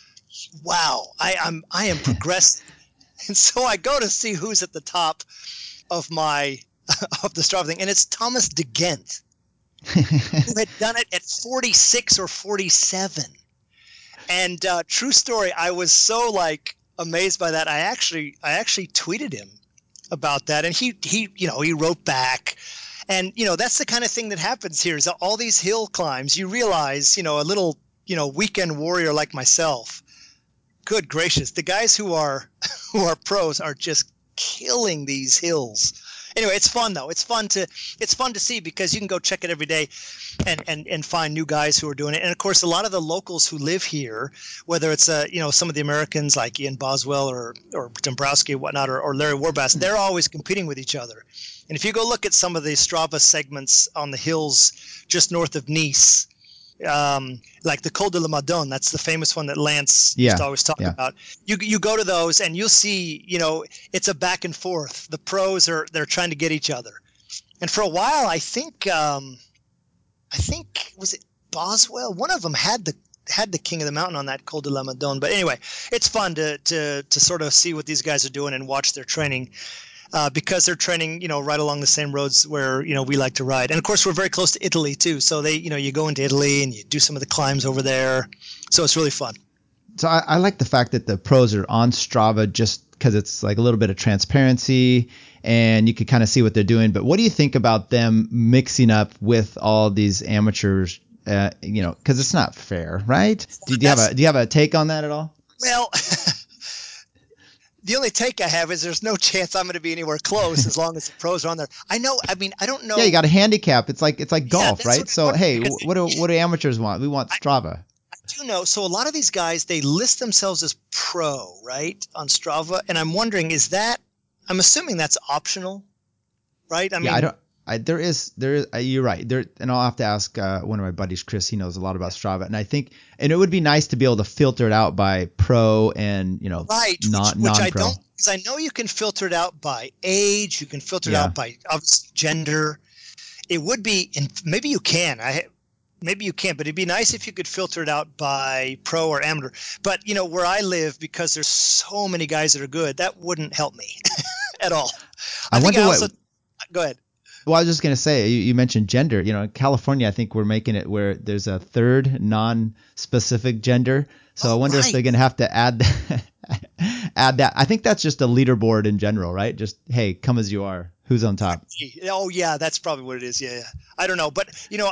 wow, I am progressing. And so I go to see who's at the top of of the Strava thing, and it's Thomas de Gendt, who had done it at 46 or 47. And true story, I was so amazed by that. I actually tweeted him about that, and he wrote back. And that's the kind of thing that happens here, is that all these hill climbs, you realize, a little weekend warrior like myself, good gracious, the guys who are pros are just killing these hills. Anyway, it's fun though. It's fun to see, because you can go check it every day and find new guys who are doing it. And of course, a lot of the locals who live here, whether it's some of the Americans like Ian Boswell or Dombrowski and whatnot, or Larry Warbass, they're always competing with each other. And if you go look at some of the Strava segments on the hills just north of Nice, like the Col de la Madone, that's the famous one that Lance used to always talk about. You go to those and you'll see, it's a back and forth. The pros they're trying to get each other. And for a while, I think was it Boswell? One of them had the king of the mountain on that Col de la Madone. But anyway, it's fun to sort of see what these guys are doing and watch their training. Because they're training, right along the same roads where, we like to ride. And of course, we're very close to Italy too. So they, you go into Italy and you do some of the climbs over there. So it's really fun. So I like the fact that the pros are on Strava, just because it's like a little bit of transparency and you can kind of see what they're doing. But what do you think about them mixing up with all these amateurs? Because it's not fair, right? Do you have a take on that at all? Well, The only take I have is there's no chance I'm going to be anywhere close as long as the pros are on there. I know. I mean, I don't Yeah, you know. got a handicap. It's like Yeah, golf, that's right? what I So wondered hey, because what do amateurs want? We want I, Strava. I do know. So a lot of these guys, they list themselves as pro, right, on Strava, and I'm wondering, is that? I'm assuming that's optional, right? I Yeah, I mean, don't. There is. You're right. There, and I'll have to ask one of my buddies, Chris. He knows a lot about Strava, and I think, and it would be nice to be able to filter it out by pro and right, which I non-pro. don't, because I know you can filter it out by age, you can filter it Yeah, out by obviously gender. It would be, and maybe you can. Maybe you can't, but it'd be nice if you could filter it out by pro or amateur. But where I live, because there's so many guys that are good, that wouldn't help me at all. I I think wonder I what. also go ahead. Well, I was just gonna say, you mentioned gender. In California, I think we're making it where there's a third non-specific gender. So I Oh, wonder if right. they're gonna have to add add that. I think that's just a leaderboard in general, right? Just hey, come as you are. Who's on top? Oh, yeah, that's probably what it is. Yeah, yeah. I don't know, but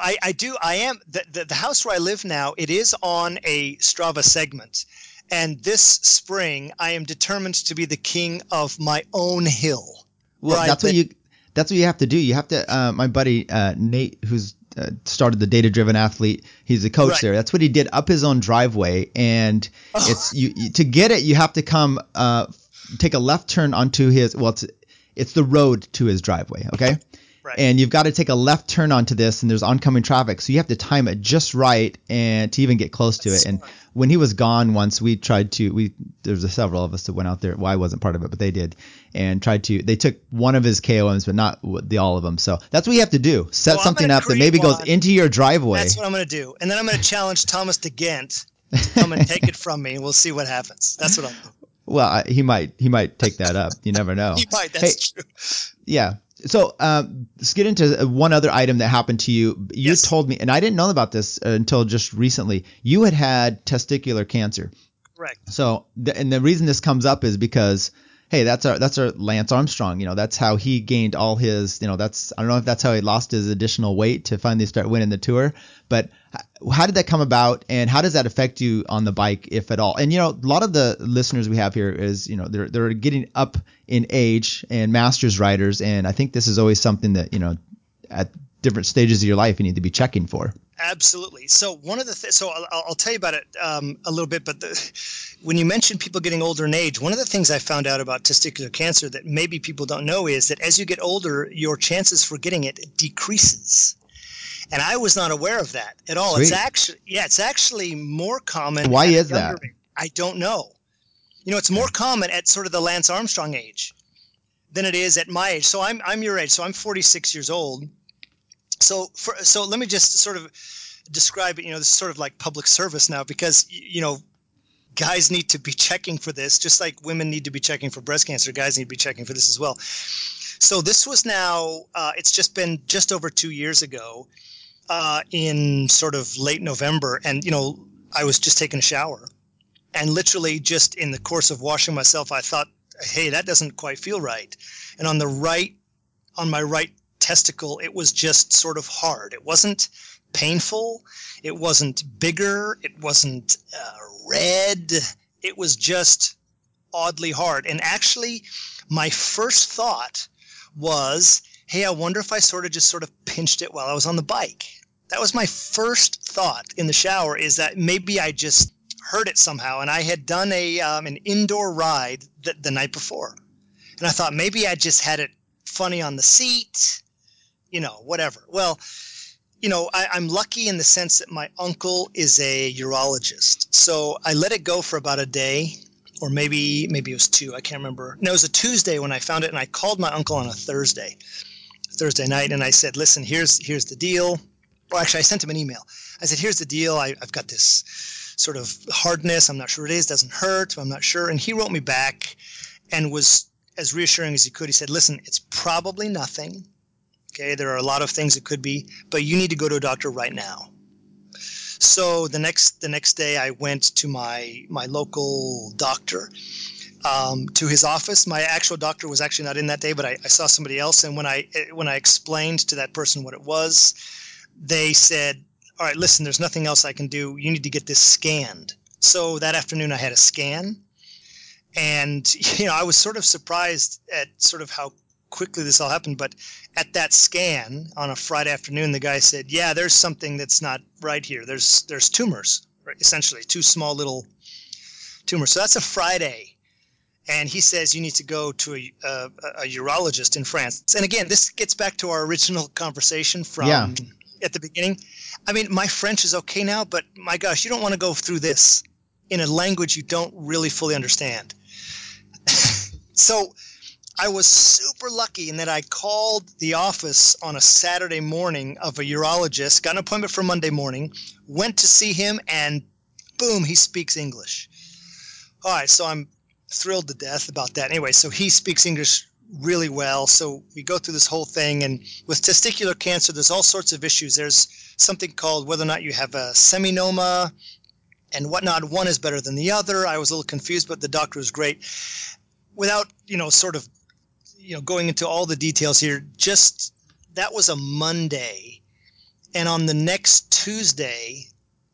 I am the house where I live now. It is on a Strava segment, and this spring I am determined to be the king of my own hill, Well, where I've been. that's what you have to do. You have to. My buddy Nate, who's started the Data Driven Athlete, he's a coach Right. there. That's what he did up his own driveway, and Oh, it's to get it. You have to come take a left turn onto his. Well, it's the road to his driveway. Okay. right. And you've got to take a left turn onto this, and there's oncoming traffic, so you have to time it just right and to even get close to That's it. And smart. when he was gone once, we tried to there was several of us that went out there. Well, I wasn't part of it, but they did, and they took one of his KOMs, but not all of them. So that's what you have to do: set So I'm going something to up that create maybe goes one. into your That's driveway. what I'm going to do, and then I'm going to challenge Thomas de Ghent to come and take it from me, and we'll see what happens. That's what I'll do. Well, he might take that up. You never know. He might. Hey, That's true. yeah. So let's get into one other item that happened to you. You Yes. told me, and I didn't know about this until just recently. You had testicular cancer. Correct. So, and the reason this comes up is because, hey, that's our Lance Armstrong. That's how he gained all his. I don't know if that's how he lost his additional weight to finally start winning the tour. But how did that come about, and how does that affect you on the bike, if at all? And a lot of the listeners we have here is they're getting up in age and masters riders, and I think this is always something that at different stages of your life you need to be checking for. Absolutely. So one of the so I'll tell you about it a little bit. But when you mention people getting older in age, one of the things I found out about testicular cancer that maybe people don't know is that as you get older, your chances for getting it decreases. And I was not aware of that at all. Sweet. It's actually more common Why at a is younger that? age. I don't know. It's more Okay. common at sort of the Lance Armstrong age than it is at my age. So I'm your age. So I'm 46 years old. So let me just sort of describe it. This is sort of like public service now, because guys need to be checking for this, just like women need to be checking for breast cancer. Guys need to be checking for this as well. So this was now it's just been just over 2 years ago, in sort of late November, and I was just taking a shower, and literally just in the course of washing myself, I thought, hey, that doesn't quite feel right. And on my right testicle, it was just sort of hard. It wasn't painful. It wasn't bigger. It wasn't red. It was just oddly hard. And actually, my first thought was, hey, I wonder if I sort of pinched it while I was on the bike. That was my first thought in the shower, is that maybe I just hurt it somehow. And I had done an indoor ride the night before. And I thought maybe I just had it funny on the seat, whatever. Well, I'm lucky in the sense that my uncle is a urologist. So I let it go for about a day, or maybe it was two. I can't remember. No, it was a Tuesday when I found it, and I called my uncle on a Thursday night, and I said, listen, here's the deal. Well, actually, I sent him an email. I said, here's the deal. I've got this sort of hardness. I'm not sure what it is. Doesn't hurt. I'm not sure. And he wrote me back and was as reassuring as he could. He said, listen, it's probably nothing. Okay, there are a lot of things it could be, but you need to go to a doctor right now. So the next day, I went to my local doctor, to his office. My actual doctor was actually not in that day, but I saw somebody else. And when I explained to that person what it was, they said, "All right, listen, there's nothing else I can do. You need to get this scanned." So that afternoon, I had a scan, And, I was sort of surprised at sort of how quickly this all happened. But at that scan on a Friday afternoon, the guy said, yeah, there's something that's not right here. There's tumors, right? Essentially 2 small little tumors. So that's a Friday. And he says you need to go to a urologist in France. And again, this gets back to our original conversation from at the beginning. I mean, my French is okay now, but my gosh, you don't want to go through this in a language you don't really fully understand. So I was super lucky in that I called the office on a Saturday morning of a urologist, got an appointment for Monday morning, went to see him, and boom, he speaks English. All right, so I'm thrilled to death about that. Anyway, so he speaks English really well. So we go through this whole thing. And with testicular cancer, there's all sorts of issues. There's something called whether or not you have a seminoma and whatnot. One is better than the other. I was a little confused, but the doctor was great. Without, sort of, going into all the details here, just that was a Monday. And on the next Tuesday,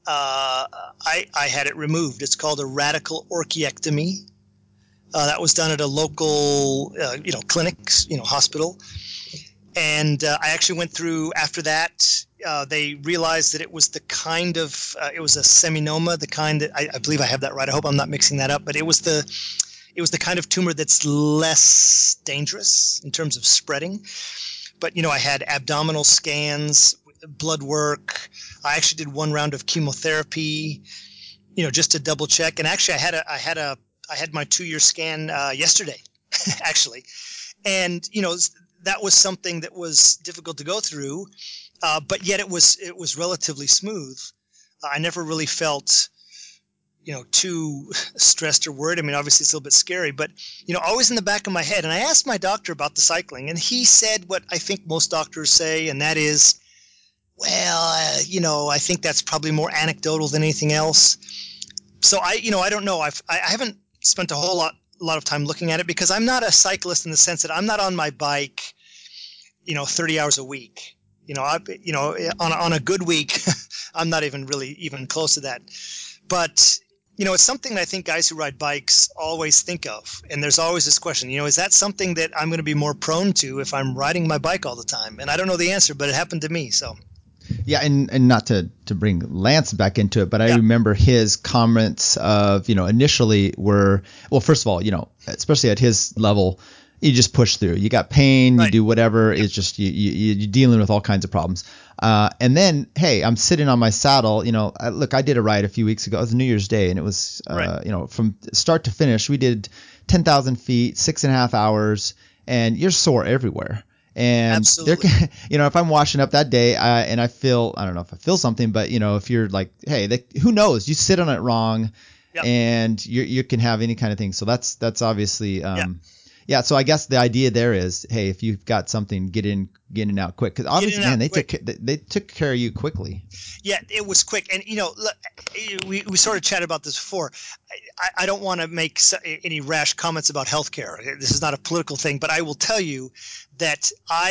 I had it removed. It's called a radical orchiectomy. That was done at a local, clinic, hospital. And I actually went through after that. They realized that it was the kind of, it was a seminoma, the kind that I believe I have that right. I hope I'm not mixing that up, but it was the kind of tumor that's less dangerous in terms of spreading. But, I had abdominal scans, blood work. I actually did 1 round of chemotherapy, just to double check. And actually I had my 2-year scan yesterday, actually. And, that was something that was difficult to go through, but yet it was relatively smooth. I never really felt, too stressed or worried. I mean, obviously it's a little bit scary, but, always in the back of my head. And I asked my doctor about the cycling, and he said what I think most doctors say, and that is, well, I think that's probably more anecdotal than anything else. So I don't know. I haven't spent a lot of time looking at it because I'm not a cyclist in the sense that I'm not on my bike, 30 hours a week. On a good week, I'm not even close to that. But, it's something that I think guys who ride bikes always think of. And there's always this question, is that something that I'm going to be more prone to if I'm riding my bike all the time? And I don't know the answer, but it happened to me. So. Yeah, and not to bring Lance back into it, but I remember his comments of, initially were, well, first of all, especially at his level, you just push through. You got pain, right. You do whatever. It's just you're dealing with all kinds of problems. And then, hey, I'm sitting on my saddle. Look, I did a ride a few weeks ago. It was New Year's Day, and it was, from start to finish, we did 10,000 feet, 6.5 hours, and you're sore everywhere. And if I'm washing up that day and I don't know if I feel something, but if you're like, hey, who knows? You sit on it wrong, and you can have any kind of thing. So that's obviously, So I guess the idea there is, hey, if you've got something, get in and out quick, because obviously, man, they took care of you quickly. Yeah, it was quick, and we sort of chatted about this before. I don't want to make any rash comments about healthcare. This is not a political thing, but I will tell you that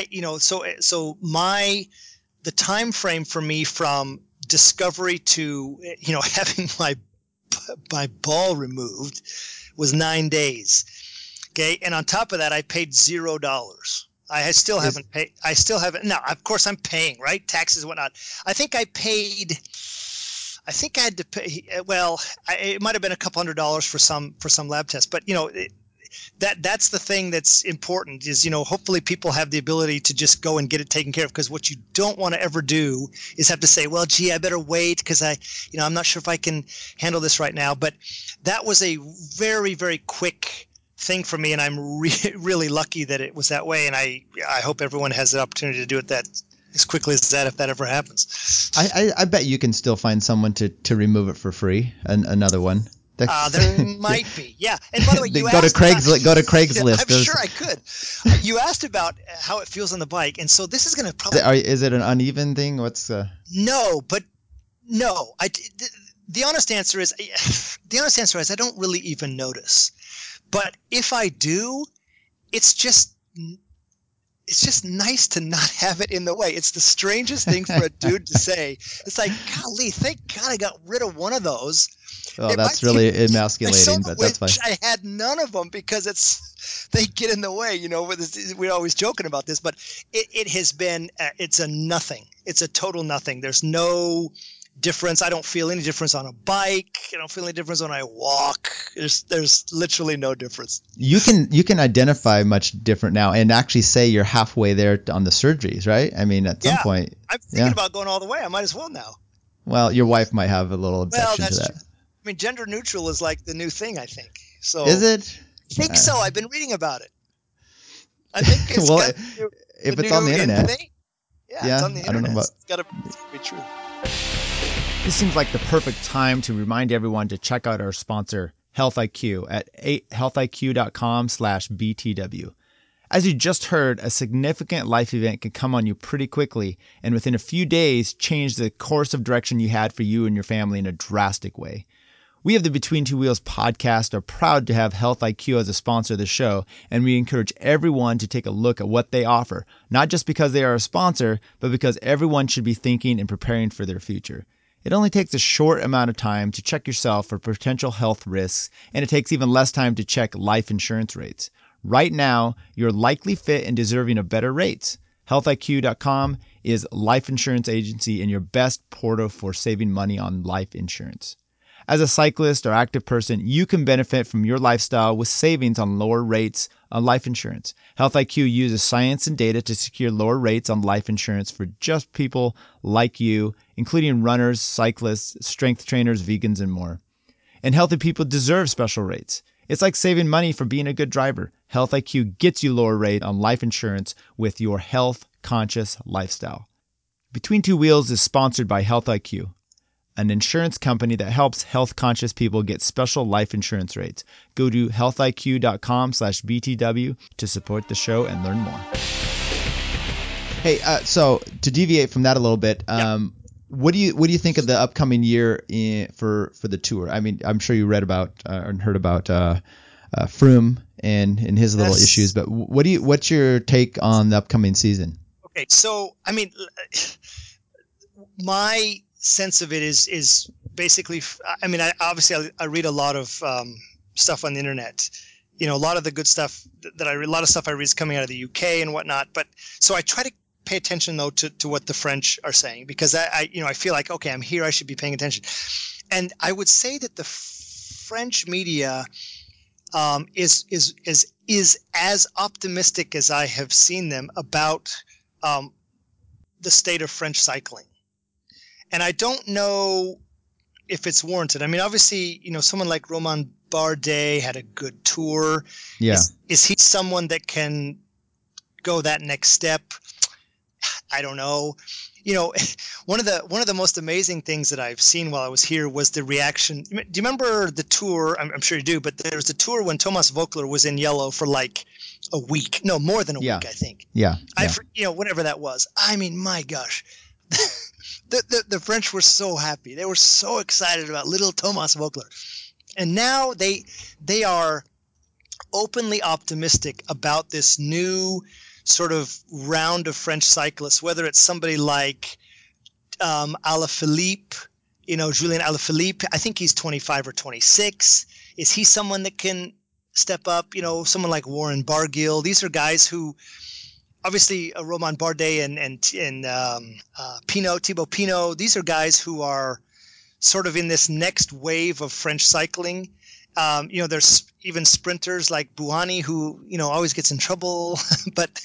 the time frame for me from discovery to having my ball removed was 9 days. Okay, and on top of that, I paid $0. I still haven't paid. I still haven't. No, of course I'm paying, right? Taxes and whatnot. I think I had to pay. Well, it might have been a couple $100 for some lab tests, but that's the thing that's important is, hopefully people have the ability to just go and get it taken care of, because what you don't want to ever do is have to say, well, gee, I better wait because I'm not sure if I can handle this right now. But that was a very, very quick thing for me, and I'm really lucky that it was that way, and I hope everyone has the opportunity to do it that as quickly as that if that ever happens. I bet you can still find someone to remove it for free. Another one. There might be, yeah. And by the way, you go to Craigslist. I'm sure I could. You asked about how it feels on the bike, and so this is going to probably. Is it an uneven thing? What's No, but no. The honest answer is I don't really even notice. But if I do, it's just it's just nice to not have it in the way. It's the strangest thing for a dude to say. It's like, golly, thank God I got rid of one of those. Oh, that's really I emasculating, but that's fine. wish I had none of them because they get in the way. We're always joking about this, but it has been it's a nothing. It's a total nothing. There's no difference. I don't feel any difference on a bike. I don't feel any difference when I walk. There's literally no difference. You can identify much different now and actually say you're halfway there on the surgeries, right? I mean, at some point. I'm thinking about going all the way. I might as well now. Well, your wife might have a little objection to That's that. true. I mean, gender neutral is like the new thing, I think. So is it? I think so. I've been reading about it. I think it's well, if it's on the internet. Yeah, it's on the internet. I don't know about. It's got to be true. This seems like the perfect time to remind everyone to check out our sponsor, Health IQ, at healthiq.com/BTW. As you just heard, a significant life event can come on you pretty quickly, and within a few days, change the course of direction you had for you and your family in a drastic way. We of the Between Two Wheels podcast are proud to have Health IQ as a sponsor of the show, and we encourage everyone to take a look at what they offer, not just because they are a sponsor, but because everyone should be thinking and preparing for their future. It only takes a short amount of time to check yourself for potential health risks, and it takes even less time to check life insurance rates. Right now, you're likely fit and deserving of better rates. HealthIQ.com is life insurance agency and your best portal for saving money on life insurance. As a cyclist or active person, you can benefit from your lifestyle with savings on lower rates on life insurance. HealthIQ uses science and data to secure lower rates on life insurance for just people like you, including runners, cyclists, strength trainers, vegans, and more. And healthy people deserve special rates. It's like saving money for being a good driver. Health IQ gets you lower rate on life insurance with your health-conscious lifestyle. Between Two Wheels is sponsored by Health IQ, an insurance company that helps health-conscious people get special life insurance rates. Go to healthiq.com/BTW to support the show and learn more. Hey, so to deviate from that a little bit, what do you think of the upcoming year for the tour? I mean, I'm sure you read about and heard about Froome and his little issues, but what's your take on the upcoming season? Okay, so I mean, my sense of it is basically, I mean, I read a lot of stuff on the internet. A lot of the good stuff that I read, a lot of stuff I read is coming out of the UK and whatnot. But so I try to pay attention though to what the French are saying, because I feel like, okay, I'm here, I should be paying attention. And I would say that the French media is as optimistic as I have seen them about the state of French cycling. And I don't know if it's warranted. I mean, obviously, someone like Romain Bardet had a good tour. Yeah. Is he someone that can go that next step? I don't know. One of the most amazing things that I've seen while I was here was the reaction. Do you remember the tour? I'm sure you do, but there was a tour when Thomas Voeckler was in yellow for like a week. No, more than a week, I think. Yeah. Whatever that was. I mean, my gosh. The French were so happy. They were so excited about little Thomas Voeckler. And now they are openly optimistic about this new sort of round of French cyclists, whether it's somebody like Alaphilippe, Julien Alaphilippe. I think he's 25 or 26. Is he someone that can step up? Someone like Warren Barguil. These are guys who, obviously, Romain Bardet and Thibaut Pinot. These are guys who are sort of in this next wave of French cycling. There's even sprinters like Bouhanni who, always gets in trouble. But,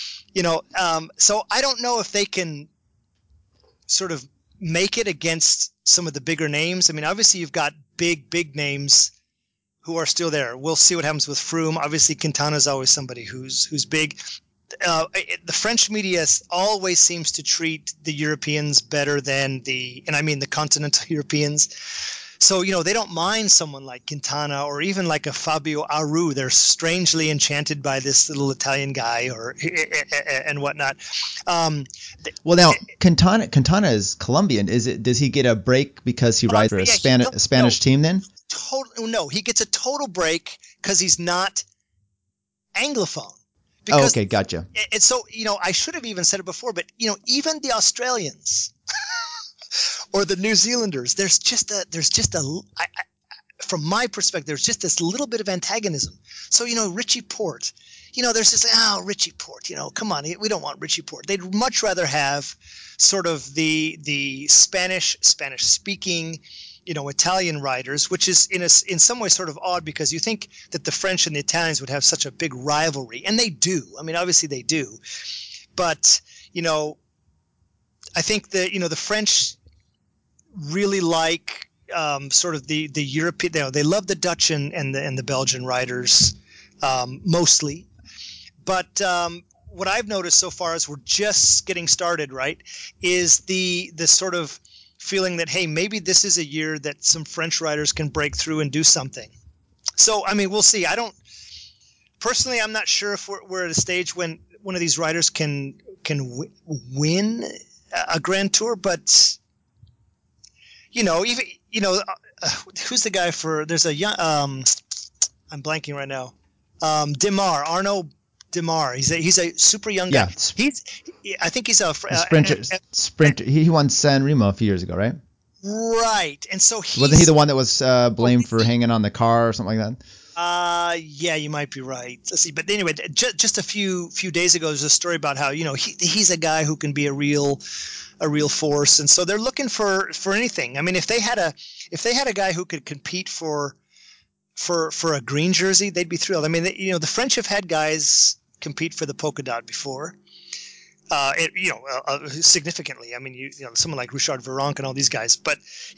so I don't know if they can sort of make it against some of the bigger names. I mean, obviously you've got big names who are still there. We'll see what happens with Froome. Obviously Quintana is always somebody who's big. The French media always seems to treat the Europeans better than the continental Europeans. So, they don't mind someone like Quintana or even like a Fabio Aru. They're strangely enchanted by this little Italian guy and whatnot. Well, now Quintana is Colombian. Does he get a break because he rides for a Spanish team then? No, he gets a total break because he's not Anglophone. Oh, because okay, gotcha. it's so, I should have even said it before, but even the Australians or the New Zealanders, from my perspective, there's just this little bit of antagonism. So, Richie Port, there's this, Richie Port, come on, we don't want Richie Port. They'd much rather have sort of the Spanish speaking, Italian riders, which is in some way sort of odd, because you think that the French and the Italians would have such a big rivalry, and they do. I mean, obviously they do, but I think that the French really like sort of the European. They love the Dutch and the Belgian riders mostly, but what I've noticed so far is we're just getting started. Right, is the sort of feeling that, hey, maybe this is a year that some French riders can break through and do something. So I mean, we'll see. Personally, I'm not sure if we're at a stage when one of these riders can win a Grand Tour, but even who's the guy for? There's a young. I'm blanking right now. Demar, Arnaud Demar. He's a super young guy. Yeah, I think he's a sprinter. He won San Remo a few years ago, right? Right, and so Wasn't he the one that was blamed for hanging on the car or something like that? Yeah, you might be right. Let's see, but anyway, just a few days ago, there's a story about how he's a guy who can be a real force, and so they're looking for anything. I mean, if they had a guy who could compete for a green jersey, they'd be thrilled. I mean, the French have had guys compete for the polka dot before, significantly. I mean, someone like Richard Virenque and all these guys, but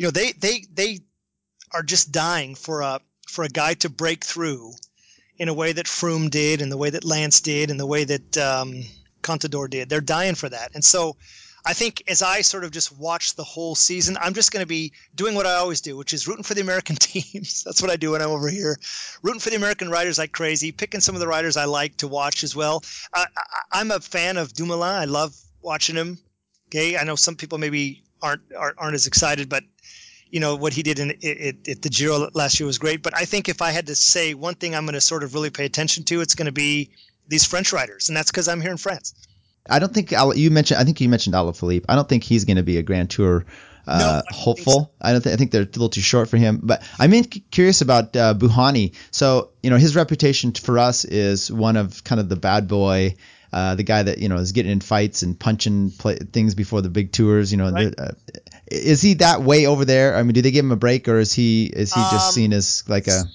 they are just dying for a guy to break through in a way that Froome did, and the way that Lance did, and the way that Contador did. They're dying for that. And so I think as I sort of just watch the whole season, I'm just going to be doing what I always do, which is rooting for the American teams. That's what I do when I'm over here. Rooting for the American riders like crazy, picking some of the riders I like to watch as well. I'm a fan of Dumoulin. I love watching him. Okay, I know some people maybe aren't as excited, but what he did at the Giro last year was great. But I think if I had to say one thing I'm going to sort of really pay attention to, it's going to be these French riders. And that's because I'm here in France. I don't think you mentioned. I think you mentioned Alaphilippe. I don't think he's going to be a Grand Tour hopeful. So. I think they're a little too short for him. But I'm curious about Bouhanni. So his reputation for us is one of kind of the bad boy, the guy that is getting in fights and punching things before the big tours. Right. Is he that way over there? I mean, do they give him a break, or is he just seen as like a?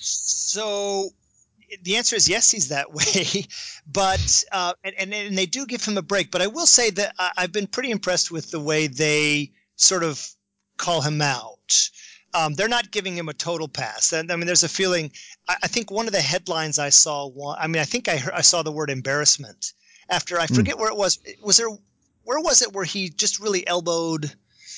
So the answer is yes, he's that way, but and they do give him a break. But I will say that I've been pretty impressed with the way they sort of call him out. They're not giving him a total pass. I mean, there's a feeling. I think one of the headlines I saw. I think I saw the word embarrassment after, I forget where it was. Where was it where he just really elbowed?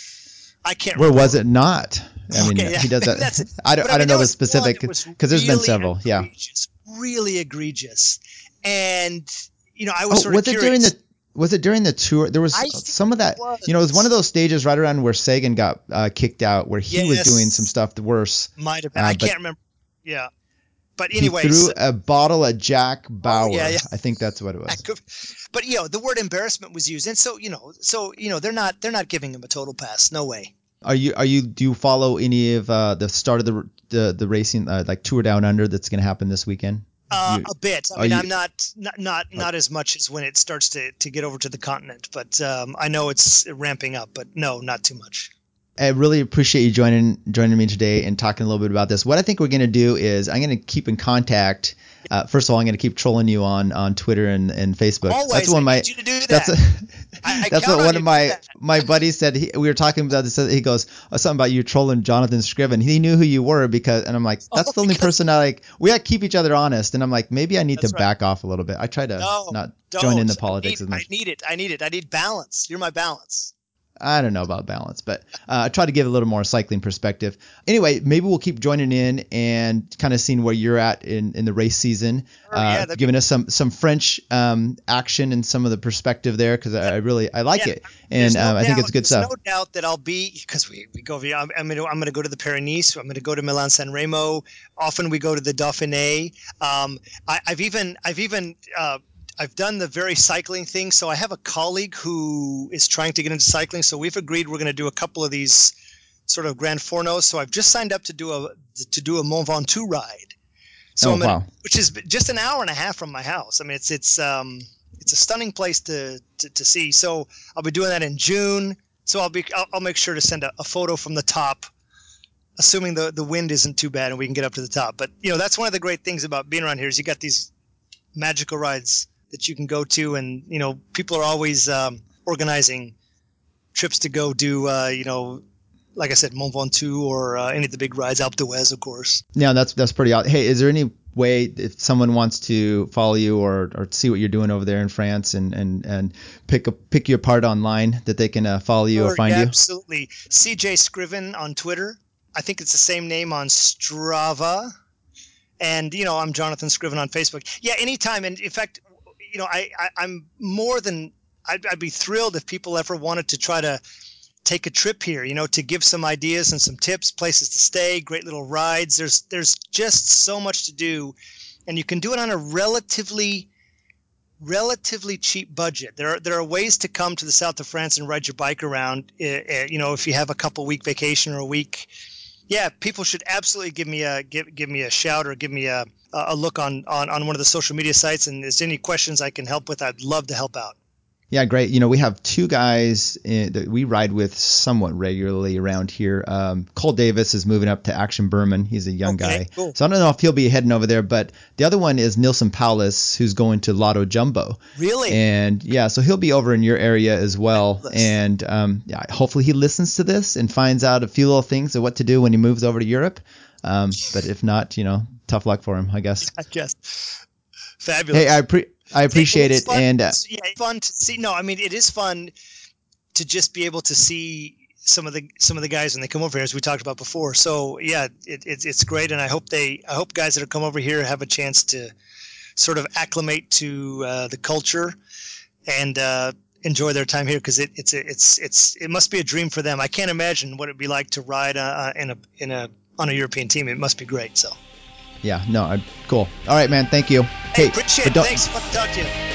I can't remember. Where was it not? I mean, okay, he does that. I don't know the specific, because there's been several. Yeah. Really egregious. And, I was sort of curious. Was it during the tour? There was some of that. It was one of those stages right around where Sagan got kicked out, where he was doing some stuff worse. Might have been. I can't remember. Yeah. But anyway, he threw a bottle at Jack Bauer. I think that's what it was. But the word embarrassment was used, and so they're not giving him a total pass. No way. Do you follow any of the start of the racing, like Tour Down Under, that's going to happen this weekend? A bit. I mean, I'm not as much as when it starts to get over to the continent, but I know it's ramping up. But no, not too much. I really appreciate you joining me today and talking a little bit about this. What I think we're going to do is I'm going to keep in contact. First of all, I'm going to keep trolling you on Twitter and Facebook. Always, that's one of my. You to do that. That's what one of my buddies said. We were talking about this. He goes something about you trolling Jonathan Scriven. He knew who you were and I'm like, that's the only person we got to keep each other honest. And I'm like, maybe I need to back off a little bit. I try to not join in the politics as much. I need it. I need balance. You're my balance. I don't know about balance, but I try to give a little more cycling perspective. Anyway, maybe we'll keep joining in and kind of seeing where you're at in the race season, giving us some French action and some of the perspective there, because I like it, and I think it's good stuff. There's no doubt that I'll be, because we go. I'm going to go to the Pyrenees. I'm going to go to Milan San Remo. Often we go to the Dauphiné. I've even I've done the very cycling thing. So I have a colleague who is trying to get into cycling. So we've agreed we're going to do a couple of these sort of Grand Fourneaus. So I've just signed up to do a Mont Ventoux ride. So Wow. which is just an hour and a half from my house. I mean, it's a stunning place to see. So I'll be doing that in June. So I'll make sure to send a photo from the top, assuming the wind isn't too bad and we can get up to the top. But that's one of the great things about being around here is you got these magical rides that you can go to, and people are always organizing trips to go do like I said, Mont Ventoux or any of the big rides, Alpe d'Huez, of course. Yeah, that's pretty odd. Hey, is there any way if someone wants to follow you or see what you're doing over there in France and pick you apart online that they can follow you or find you? Absolutely. CJ Scriven on Twitter. I think it's the same name on Strava. And, I'm Jonathan Scriven on Facebook. Yeah, anytime. And in fact, I'm more than, I'd be thrilled if people ever wanted to try to take a trip here, to give some ideas and some tips, places to stay, great little rides. There's just so much to do, and you can do it on a relatively cheap budget. There are ways to come to the south of France and ride your bike around. If you have a couple week vacation or a week. Yeah, people should absolutely give me a shout or give me a look on one of the social media sites. And if there's any questions I can help with, I'd love to help out. Yeah, great. We have two guys that we ride with somewhat regularly around here. Cole Davis is moving up to Action Berman. He's a young guy. Cool. So I don't know if he'll be heading over there, but the other one is Nilson Paulus, who's going to Lotto Jumbo. Really? And yeah, so he'll be over in your area as well. And hopefully he listens to this and finds out a few little things of what to do when he moves over to Europe. But if not, tough luck for him, I guess. Fabulous. Hey, I appreciate it. Fun. And it's fun to see. No, I mean, it is fun to just be able to see some of the guys when they come over here, as we talked about before. So yeah, it's great. And I hope guys that are come over here have a chance to sort of acclimate to the culture and enjoy their time here, because it must be a dream for them. I can't imagine what it'd be like to ride on a European team. It must be great. So. Yeah, no, cool. All right, man. Thank you. Hey, appreciate it. Thanks. Fun to talk to you.